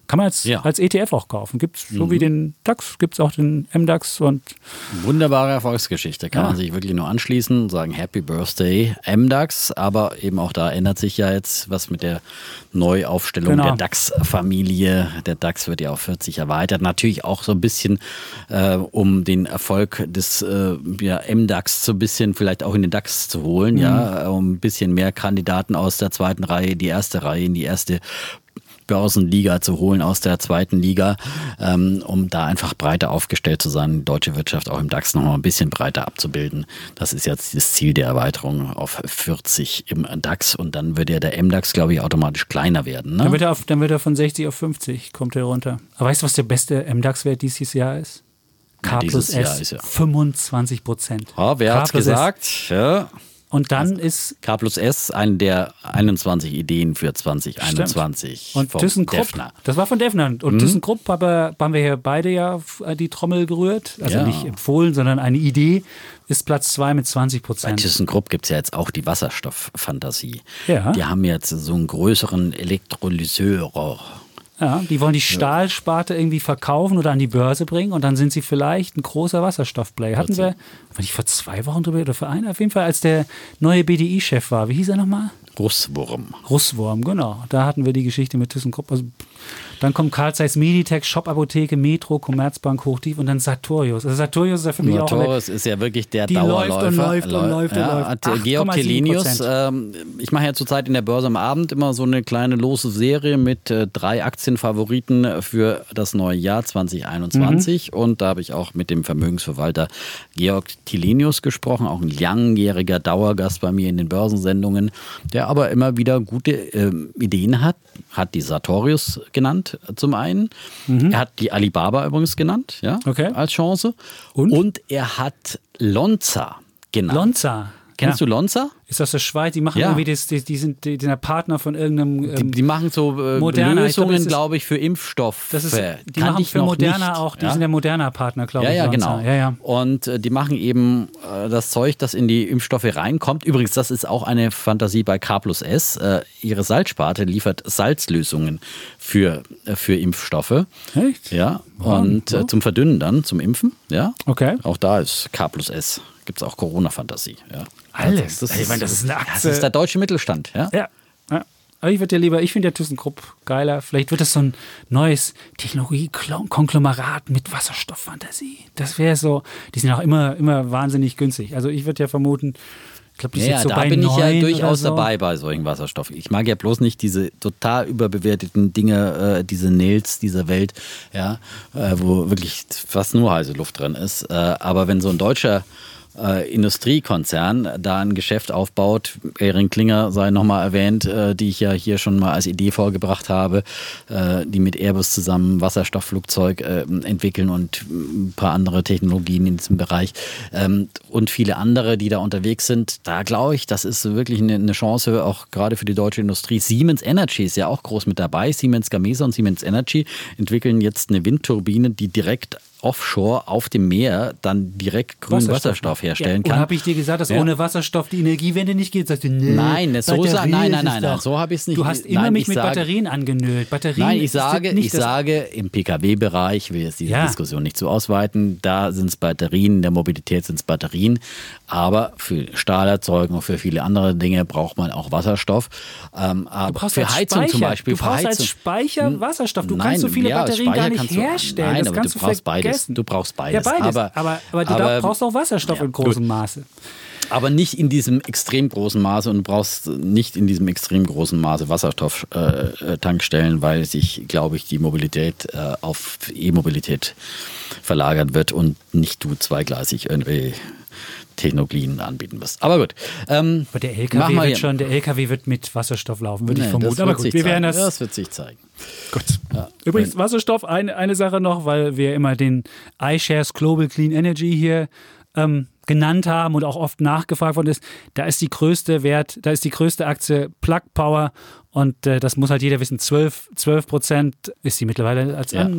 Kann man als, Ja. als E T F auch kaufen. Gibt's so wie den DAX, gibt es auch den M DAX und Wunderbare Erfolgsgeschichte. Kann Ja. man sich wirklich nur anschließen und sagen Happy Birthday M DAX. Aber eben auch da ändert sich ja jetzt was mit der Neuaufstellung Genau. der DAX-Familie. Der DAX wird ja auf vierzig erweitert. Natürlich auch so ein bisschen, äh, um den Erfolg des äh, ja, M DAX so ein bisschen vielleicht auch in den DAX zu holen. Ja, um ein bisschen mehr Kandidaten aus der zweiten Reihe, die erste Reihe in die erste Börsenliga zu holen aus der zweiten Liga, ähm, um da einfach breiter aufgestellt zu sein, die deutsche Wirtschaft auch im DAX noch mal ein bisschen breiter abzubilden. Das ist jetzt das Ziel der Erweiterung auf vierzig im DAX und dann wird ja der M DAX, glaube ich, automatisch kleiner werden. Ne? dann, wird er auf, dann wird er von sechzig auf fünfzig, kommt er runter. Aber weißt du, was der beste M DAX-Wert dieses Jahr ist? K Ja, plus dieses Jahr S, ist ja- fünfundzwanzig Prozent. Ja, wer K hat's plus S. gesagt? Ja. Und dann ist K plus S, eine der einundzwanzig Ideen für zwanzig einundzwanzig und vom ThyssenKrupp, Defner. das war von Defner. Und Mhm. ThyssenKrupp haben, haben wir hier beide ja f- die Trommel gerührt. Also Ja. nicht empfohlen, sondern eine Idee ist Platz zwei mit zwanzig Bei Prozent. ThyssenKrupp gibt es ja jetzt auch die Wasserstofffantasie. Ja. Die haben jetzt so einen größeren Elektrolyseur. Ja, die wollen die Stahlsparte irgendwie verkaufen oder an die Börse bringen und dann sind sie vielleicht ein großer Wasserstoffplayer. Hatten wir, war nicht vor zwei Wochen drüber oder vor einer? Auf jeden Fall, als der neue B D I-Chef war. Wie hieß er nochmal? Russwurm. Russwurm, genau. Da hatten wir die Geschichte mit ThyssenKrupp. Also, dann kommt Carl Zeiss Meditech, Shop Apotheke, Metro, Commerzbank, Hochtief und dann Sartorius. Also Sartorius ist ja für mich auch eine, Sartorius ist ja wirklich der die Dauerläufer. läuft und läuft und läuft und ja, läuft. Hat acht Komma Georg sieben Telenius, Prozent. ähm, ich mache ja zurzeit in der Börse am Abend immer so eine kleine lose Serie mit äh, drei Aktienfavoriten für das neue Jahr zwanzig einundzwanzig. Mhm. Und da habe ich auch mit dem Vermögensverwalter Georg Telenius gesprochen, auch ein langjähriger Dauergast bei mir in den Börsensendungen, der aber immer wieder gute ähm, Ideen hat. Hat die Sartorius genannt zum einen. Er hat die Alibaba übrigens genannt, ja, Okay. als Chance. Und? Und er hat Lonza genannt. Lonza. Kennst ja. du Lonza? Ist aus der Schweiz, die machen Ja. irgendwie, das, die, die sind die, die sind der Partner von irgendeinem. Die, Ähm, die machen so äh, Moderna, ich glaub, das Lösungen, ist- glaube ich, für Impfstoff. das ist, die Kannte machen ich für noch Moderna nicht, auch, die ja? sind der Moderna-Partner, glaube Ja, ich. ja, Lonza. genau. Ja, ja. Und äh, die machen eben äh, das Zeug, das in die Impfstoffe reinkommt. Übrigens, das ist auch eine Fantasie bei K plus S. Äh, ihre Salzsparte liefert Salzlösungen für, äh, für Impfstoffe. Echt? Ja, und äh, zum Verdünnen dann, zum Impfen. Ja. Okay. Auch da ist K plus S. Gibt es auch Corona-Fantasie. Ja. Alles. Das ist, Ich meine, das ist eine Das Aktie. ist der deutsche Mittelstand. Ja. Ja. ja. Aber ich würde ja lieber, ich finde ja ThyssenKrupp geiler. Vielleicht wird das so ein neues Technologie-Konglomerat mit Wasserstofffantasie. Das wäre so, die sind auch immer, immer wahnsinnig günstig. Also ich würde ja vermuten, ich glaube, die ist Ja, jetzt so da bei bin ich ja neun durchaus oder so. dabei bei solchen Wasserstoffen. Ich mag ja bloß nicht diese total überbewerteten Dinge, äh, diese Nils dieser Welt, ja, äh, wo wirklich fast nur heiße Luft drin ist. Äh, aber wenn so ein deutscher äh, Industriekonzern da ein Geschäft aufbaut, Ehring Klinger sei nochmal erwähnt, äh, die ich ja hier schon mal als Idee vorgebracht habe, äh, die mit Airbus zusammen ein Wasserstoffflugzeug äh, entwickeln und ein paar andere Technologien in diesem Bereich ähm, und viele andere, die da unterwegs sind. Da glaube ich, das ist wirklich eine, eine Chance, auch gerade für die deutsche Industrie. Siemens Energy ist ja auch groß mit dabei. Siemens Gamesa und Siemens Energy entwickeln jetzt eine Windturbine, die direkt offshore auf dem Meer dann direkt grünen Wasserstoff, herstellen ja, kann. Und habe ich dir gesagt, dass Ja. ohne Wasserstoff die Energiewende nicht geht? Sagst du, nee, Nein, das so Batterie sa- nein, ist nein, es nein, nein, doch. so habe ich es nicht. Du hast immer Nein, mich ich mit sage- Batterien angenölt. Batterien Nein, ich ist sage, nicht ich das- sage, im P K W-Bereich, ich will jetzt diese Ja. Diskussion nicht zu ausweiten, da sind es Batterien, in der Mobilität sind es Batterien, aber für Stahlerzeugung, für viele andere Dinge braucht man auch Wasserstoff. Ähm, Du aber brauchst für als Heizung Speicher. zum Beispiel. Du für brauchst Heizung, als Speicher Wasserstoff. Du Nein, kannst so viele ja, als Batterien Speicher gar nicht kannst du- herstellen. Nein, das aber kannst du du brauchst vergessen. beides. Du brauchst beides. Ja, beides. Aber, aber, aber du aber- darf, brauchst auch Wasserstoff Ja, in großem Maße. Aber nicht in diesem extrem großen Maße und du brauchst nicht in diesem extrem großen Maße Wasserstoff-Tankstellen, äh, weil sich, glaube ich, die Mobilität äh, auf E-Mobilität verlagern wird und nicht du zweigleisig irgendwie Technologien anbieten wirst. Aber gut. Ähm, Aber der mach L K W mal wird hier- schon, der L K W wird mit Wasserstoff laufen, würde Nee, ich vermuten. das Aber wird gut, sich wir werden zeigen. das. Das wird sich zeigen. Gut. Übrigens, Wasserstoff, eine, eine Sache noch, weil wir immer den iShares Global Clean Energy hier ähm, genannt haben und auch oft nachgefragt worden ist. Da ist die größte Wert, da ist die größte Aktie Plug Power und äh, das muss halt jeder wissen. zwölf Prozent ist sie mittlerweile als Ja. an.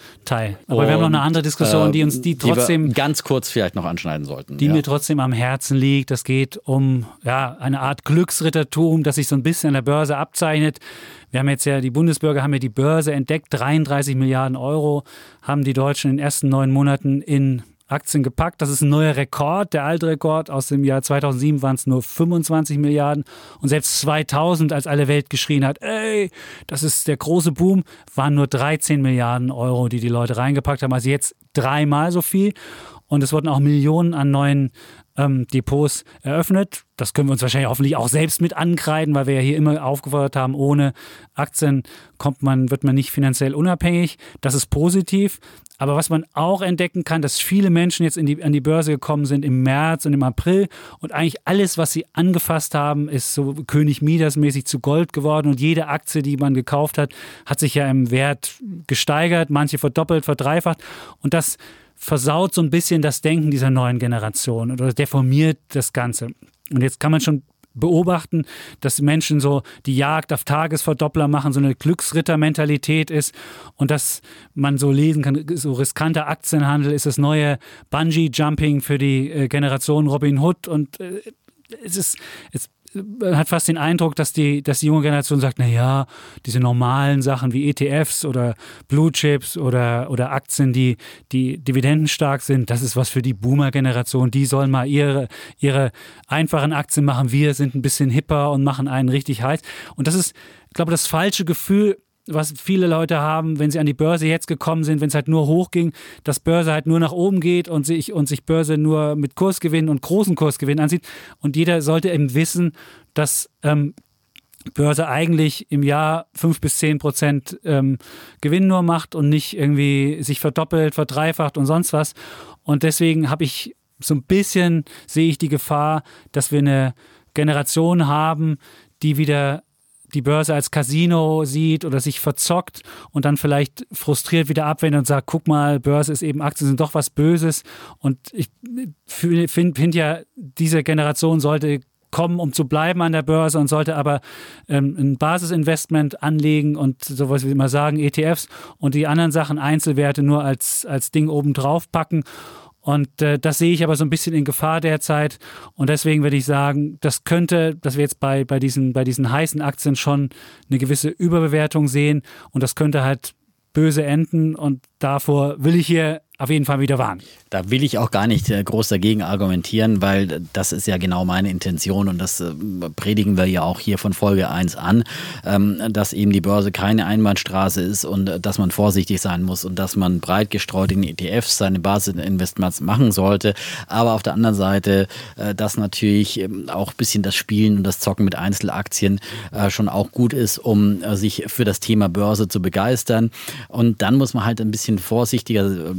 Teil. Aber und, wir haben noch eine andere Diskussion, die uns die trotzdem... Die wir ganz kurz vielleicht noch anschneiden sollten. Die ja. mir trotzdem am Herzen liegt. Das geht um ja, eine Art Glücksrittertum, das sich so ein bisschen an der Börse abzeichnet. Wir haben jetzt ja, die Bundesbürger haben ja die Börse entdeckt. dreiunddreißig Milliarden Euro haben die Deutschen in den ersten neun Monaten in Aktien gepackt. Das ist ein neuer Rekord. Der alte Rekord aus dem Jahr zweitausendsieben waren es nur fünfundzwanzig Milliarden. Und selbst zweitausend, als alle Welt geschrien hat, ey, das ist der große Boom, waren nur dreizehn Milliarden Euro, die die Leute reingepackt haben. Also jetzt dreimal so viel. Und es wurden auch Millionen an neuen ähm, Depots eröffnet. Das können wir uns wahrscheinlich hoffentlich auch selbst mit ankreiden, weil wir ja hier immer aufgefordert haben, ohne Aktien kommt man, wird man nicht finanziell unabhängig. Das ist positiv. Aber was man auch entdecken kann, dass viele Menschen jetzt in die, an die Börse gekommen sind im März und im April und eigentlich alles, was sie angefasst haben, ist so König Midas-mäßig zu Gold geworden und jede Aktie, die man gekauft hat, hat sich ja im Wert gesteigert, manche verdoppelt, verdreifacht und das versaut so ein bisschen das Denken dieser neuen Generation oder deformiert das Ganze. Und jetzt kann man schon beobachten, dass Menschen so die Jagd auf Tagesverdoppler machen, so eine Glücksritter-Mentalität ist und dass man so lesen kann, so riskanter Aktienhandel ist das neue Bungee-Jumping für die äh, Generation Robin Hood und äh, es ist, es man hat fast den Eindruck, dass die, dass die junge Generation sagt, na ja, diese normalen Sachen wie E T Fs oder Blue Chips oder, oder Aktien, die, die dividendenstark sind, das ist was für die Boomer-Generation. Die sollen mal ihre, ihre einfachen Aktien machen. Wir sind ein bisschen hipper und machen einen richtig heiß. Und das ist, ich glaube, das falsche Gefühl, was viele Leute haben, wenn sie an die Börse jetzt gekommen sind, wenn es halt nur hochging, dass Börse halt nur nach oben geht und sich, und sich Börse nur mit Kursgewinnen und großen Kursgewinnen ansieht. Und jeder sollte eben wissen, dass ähm, Börse eigentlich im Jahr fünf bis zehn Prozent ähm, Gewinn nur macht und nicht irgendwie sich verdoppelt, verdreifacht und sonst was. Und deswegen habe ich so ein bisschen, sehe ich die Gefahr, dass wir eine Generation haben, die wieder die Börse als Casino sieht oder sich verzockt und dann vielleicht frustriert wieder abwendet und sagt, guck mal, Börse ist eben, Aktien sind doch was Böses. Und ich finde find ja, diese Generation sollte kommen, um zu bleiben an der Börse und sollte aber ähm, ein Basisinvestment anlegen und sowas wie immer sagen, E T Fs und die anderen Sachen, Einzelwerte nur als, als Ding obendrauf packen. Und äh, das sehe ich aber so ein bisschen in Gefahr derzeit. Und deswegen würde ich sagen, das könnte, dass wir jetzt bei, bei, diesen, bei diesen heißen Aktien schon eine gewisse Überbewertung sehen. Und das könnte halt böse enden. Und davor will ich hier auf jeden Fall wieder warnen. Da will ich auch gar nicht äh, groß dagegen argumentieren, weil das ist ja genau meine Intention und das äh, predigen wir ja auch hier von Folge eins an, ähm, dass eben die Börse keine Einbahnstraße ist und äh, dass man vorsichtig sein muss und dass man breit gestreut in E T Fs seine Basisinvestments machen sollte. Aber auf der anderen Seite, äh, dass natürlich äh, auch ein bisschen das Spielen und das Zocken mit Einzelaktien äh, schon auch gut ist, um äh, sich für das Thema Börse zu begeistern. Und dann muss man halt ein bisschen vorsichtiger äh,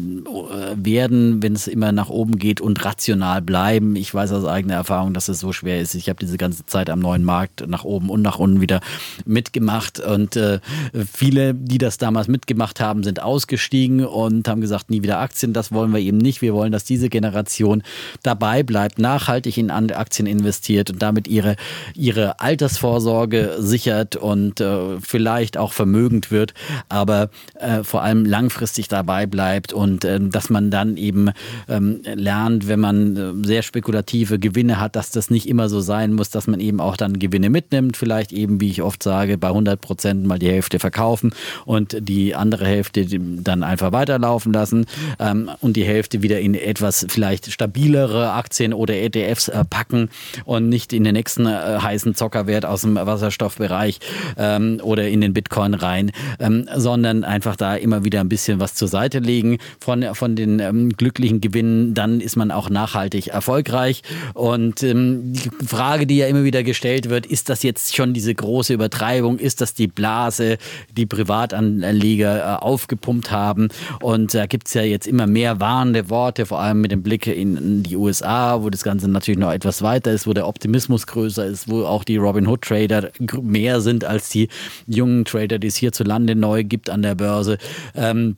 werden, wenn es immer nach oben geht und rational bleiben. Ich weiß aus eigener Erfahrung, dass es so schwer ist. Ich habe diese ganze Zeit am neuen Markt nach oben und nach unten wieder mitgemacht und äh, viele, die das damals mitgemacht haben, sind ausgestiegen und haben gesagt, nie wieder Aktien, das wollen wir eben nicht. Wir wollen, dass diese Generation dabei bleibt, nachhaltig in Aktien investiert und damit ihre, ihre Altersvorsorge sichert und äh, vielleicht auch vermögend wird, aber äh, vor allem langfristig dabei bleibt und äh, dass man dann eben ähm, lernt, wenn man äh, sehr spekulative Gewinne hat, dass das nicht immer so sein muss, dass man eben auch dann Gewinne mitnimmt, vielleicht eben, wie ich oft sage, bei hundert Prozent mal die Hälfte verkaufen und die andere Hälfte dann einfach weiterlaufen lassen ähm, und die Hälfte wieder in etwas vielleicht stabilere Aktien oder E T Fs äh, packen und nicht in den nächsten äh, heißen Zockerwert aus dem Wasserstoffbereich ähm, oder in den Bitcoin rein, ähm, sondern einfach da immer wieder ein bisschen was zur Seite legen von, von den ähm, glücklichen Gewinnen, dann ist man auch nachhaltig erfolgreich. Und ähm, die Frage, die ja immer wieder gestellt wird, ist das jetzt schon diese große Übertreibung? Ist das die Blase, die Privatanleger äh, aufgepumpt haben? Und da äh, gibt es ja jetzt immer mehr warnende Worte, vor allem mit dem Blick in, in die U S A, wo das Ganze natürlich noch etwas weiter ist, wo der Optimismus größer ist, wo auch die Robinhood-Trader mehr sind als die jungen Trader, die es hierzulande neu gibt an der Börse. Ähm,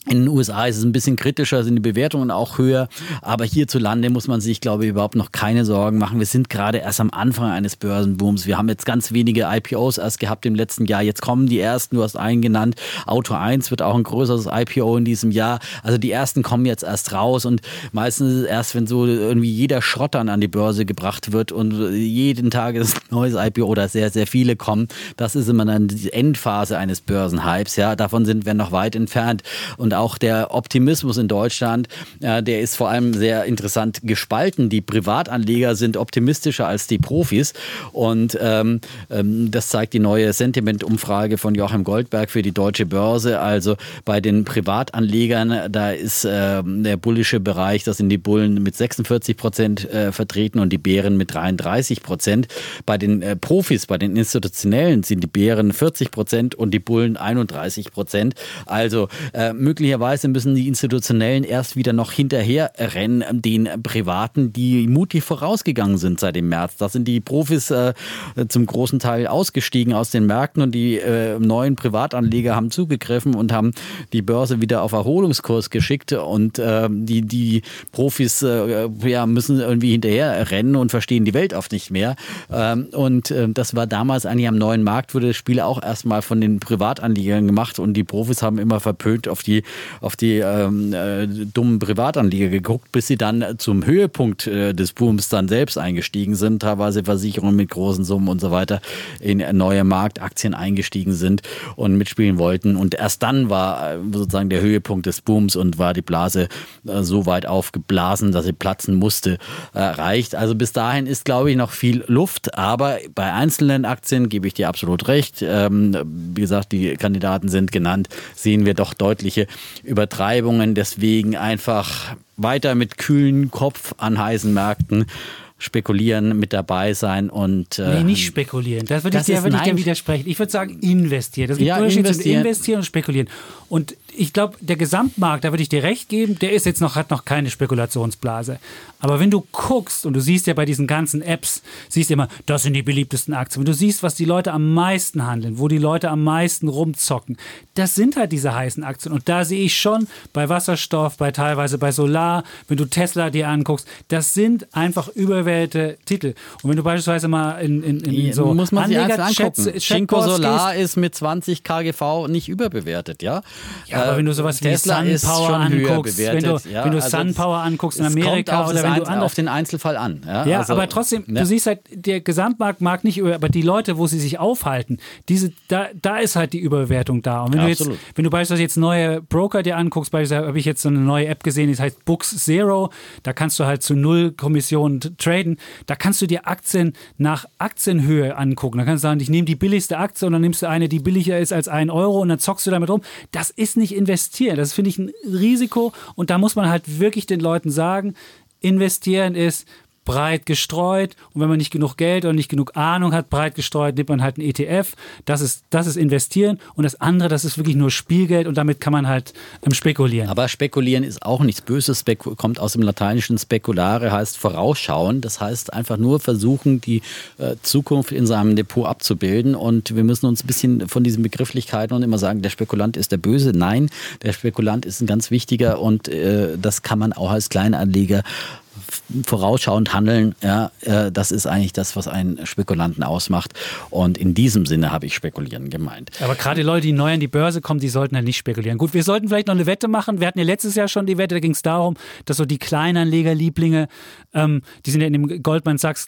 In den U S A ist es ein bisschen kritischer, sind die Bewertungen auch höher. Aber hierzulande muss man sich, glaube ich, überhaupt noch keine Sorgen machen. Wir sind gerade erst am Anfang eines Börsenbooms. Wir haben jetzt ganz wenige I P Os erst gehabt im letzten Jahr. Jetzt kommen die ersten, du hast einen genannt. Auto eins wird auch ein größeres I P O in diesem Jahr. Also die ersten kommen jetzt erst raus. Und meistens ist es erst, wenn so irgendwie jeder Schrott dann an die Börse gebracht wird und jeden Tag ist ein neues I P O oder sehr, sehr viele kommen. Das ist immer dann die Endphase eines Börsenhypes. Ja, davon sind wir noch weit entfernt. Und auch der Optimismus in Deutschland, äh, der ist vor allem sehr interessant gespalten. Die Privatanleger sind optimistischer als die Profis und ähm, ähm, das zeigt die neue Sentiment-Umfrage von Joachim Goldberg für die Deutsche Börse. Also bei den Privatanlegern, da ist äh, der bullische Bereich, das sind die Bullen mit sechsundvierzig Prozent äh, vertreten und die Bären mit dreiunddreißig Prozent. Bei den äh, Profis, bei den Institutionellen sind die Bären vierzig Prozent und die Bullen einunddreißig Prozent. Also äh, möglicherweise müssen die Institutionellen erst wieder noch hinterher rennen, den Privaten, die mutig vorausgegangen sind seit dem März. Da sind die Profis äh, zum großen Teil ausgestiegen aus den Märkten und die äh, neuen Privatanleger haben zugegriffen und haben die Börse wieder auf Erholungskurs geschickt und äh, die, die Profis äh, ja, müssen irgendwie hinterher rennen und verstehen die Welt oft nicht mehr. Ähm, und äh, das war damals eigentlich am neuen Markt, wurde das Spiel auch erstmal von den Privatanlegern gemacht und die Profis haben immer verpönt auf die auf die ähm, äh, dummen Privatanleger geguckt, bis sie dann zum Höhepunkt äh, des Booms dann selbst eingestiegen sind, teilweise Versicherungen mit großen Summen und so weiter in neue Marktaktien eingestiegen sind und mitspielen wollten. Und erst dann war äh, sozusagen der Höhepunkt des Booms und war die Blase äh, so weit aufgeblasen, dass sie platzen musste, erreicht. Also bis dahin ist, glaube ich, noch viel Luft, aber bei einzelnen Aktien gebe ich dir absolut recht. Ähm, wie gesagt, die Kandidaten sind genannt, sehen wir doch deutliche Übertreibungen, deswegen einfach weiter mit kühlem Kopf an heißen Märkten spekulieren, mit dabei sein und... Äh, nee, nicht spekulieren. Das würde ich dir würd widersprechen. Ich würde sagen, investieren. Das gibt ja, Unterschied investieren. zwischen investieren und spekulieren. Und ich glaube, der Gesamtmarkt, da würde ich dir recht geben, der ist jetzt noch, hat noch keine Spekulationsblase. Aber wenn du guckst, und du siehst ja bei diesen ganzen Apps, siehst du immer, das sind die beliebtesten Aktien. Wenn du siehst, was die Leute am meisten handeln, wo die Leute am meisten rumzocken, das sind halt diese heißen Aktien. Und da sehe ich schon bei Wasserstoff, bei teilweise bei Solar, wenn du Tesla dir anguckst, das sind einfach überwählte Titel. Und wenn du beispielsweise mal in, in, in so muss man sich einfach angucken. Chat, Schinko Solar ist mit zwanzig K G V nicht überbewertet, ja? Ja, aber wenn du sowas Tesla wie SunPower anguckst, wenn du, ja, wenn du also SunPower anguckst in Amerika kommt auf oder wenn du Einzel, auf den Einzelfall an. Ja, ja also, aber trotzdem, ja. du siehst halt, der Gesamtmarkt mag nicht über, aber die Leute, wo sie sich aufhalten, diese, da, da ist halt die Überbewertung da. Und wenn ja, du jetzt, absolut. wenn du beispielsweise jetzt neue Broker dir anguckst, beispielsweise habe ich jetzt so eine neue App gesehen, die heißt Books Zero, da kannst du halt zu null Kommissionen traden, da kannst du dir Aktien nach Aktienhöhe angucken. Da kannst du sagen, ich nehme die billigste Aktie und dann nimmst du eine, die billiger ist als ein Euro und dann zockst du damit rum. Das ist nicht investieren. Das finde ich ein Risiko und da muss man halt wirklich den Leuten sagen, investieren ist breit gestreut und wenn man nicht genug Geld oder nicht genug Ahnung hat, breit gestreut, nimmt man halt einen E T F. Das ist, das ist investieren und das andere, das ist wirklich nur Spielgeld und damit kann man halt ähm, spekulieren. Aber spekulieren ist auch nichts Böses, Speku- kommt aus dem lateinischen speculare, heißt vorausschauen. Das heißt einfach nur versuchen, die äh, Zukunft in seinem Depot abzubilden und wir müssen uns ein bisschen von diesen Begrifflichkeiten und immer sagen, der Spekulant ist der Böse. Nein, der Spekulant ist ein ganz wichtiger und äh, das kann man auch als Kleinanleger vorausschauend handeln, ja, äh, das ist eigentlich das, was einen Spekulanten ausmacht. Und in diesem Sinne habe ich spekulieren gemeint. Aber gerade die Leute, die neu an die Börse kommen, die sollten halt nicht spekulieren. Gut, wir sollten vielleicht noch eine Wette machen. Wir hatten ja letztes Jahr schon die Wette, da ging es darum, dass so die Kleinanlegerlieblinge, ähm, die sind ja in dem Goldman Sachs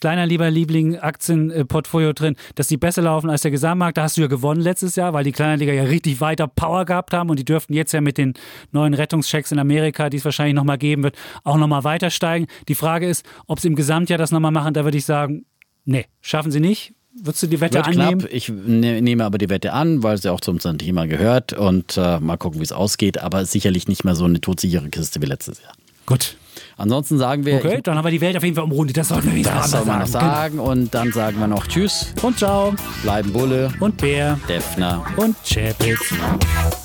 Kleinanlegerliebling-Aktienportfolio drin, dass die besser laufen als der Gesamtmarkt. Da hast du ja gewonnen letztes Jahr, weil die Kleinanleger ja richtig weiter Power gehabt haben und die dürften jetzt ja mit den neuen Rettungschecks in Amerika, die es wahrscheinlich nochmal geben wird, auch nochmal weiter steigen. Die Frage ist, ob sie im Gesamtjahr das nochmal machen, da würde ich sagen, nee, schaffen sie nicht. Würdest du die Wette Wird annehmen? Knapp. Ich ne, nehme aber die Wette an, weil sie auch zu unserem Thema gehört und äh, mal gucken, wie es ausgeht, aber sicherlich nicht mehr so eine todsichere Kiste wie letztes Jahr. Gut. Ansonsten sagen wir... Okay, dann haben wir die Welt auf jeden Fall umrundet, das sollten wir wieder Das soll man noch sagen und dann sagen wir noch Tschüss. Und ciao. Bleiben Bulle und Bär Defner und Chapitz.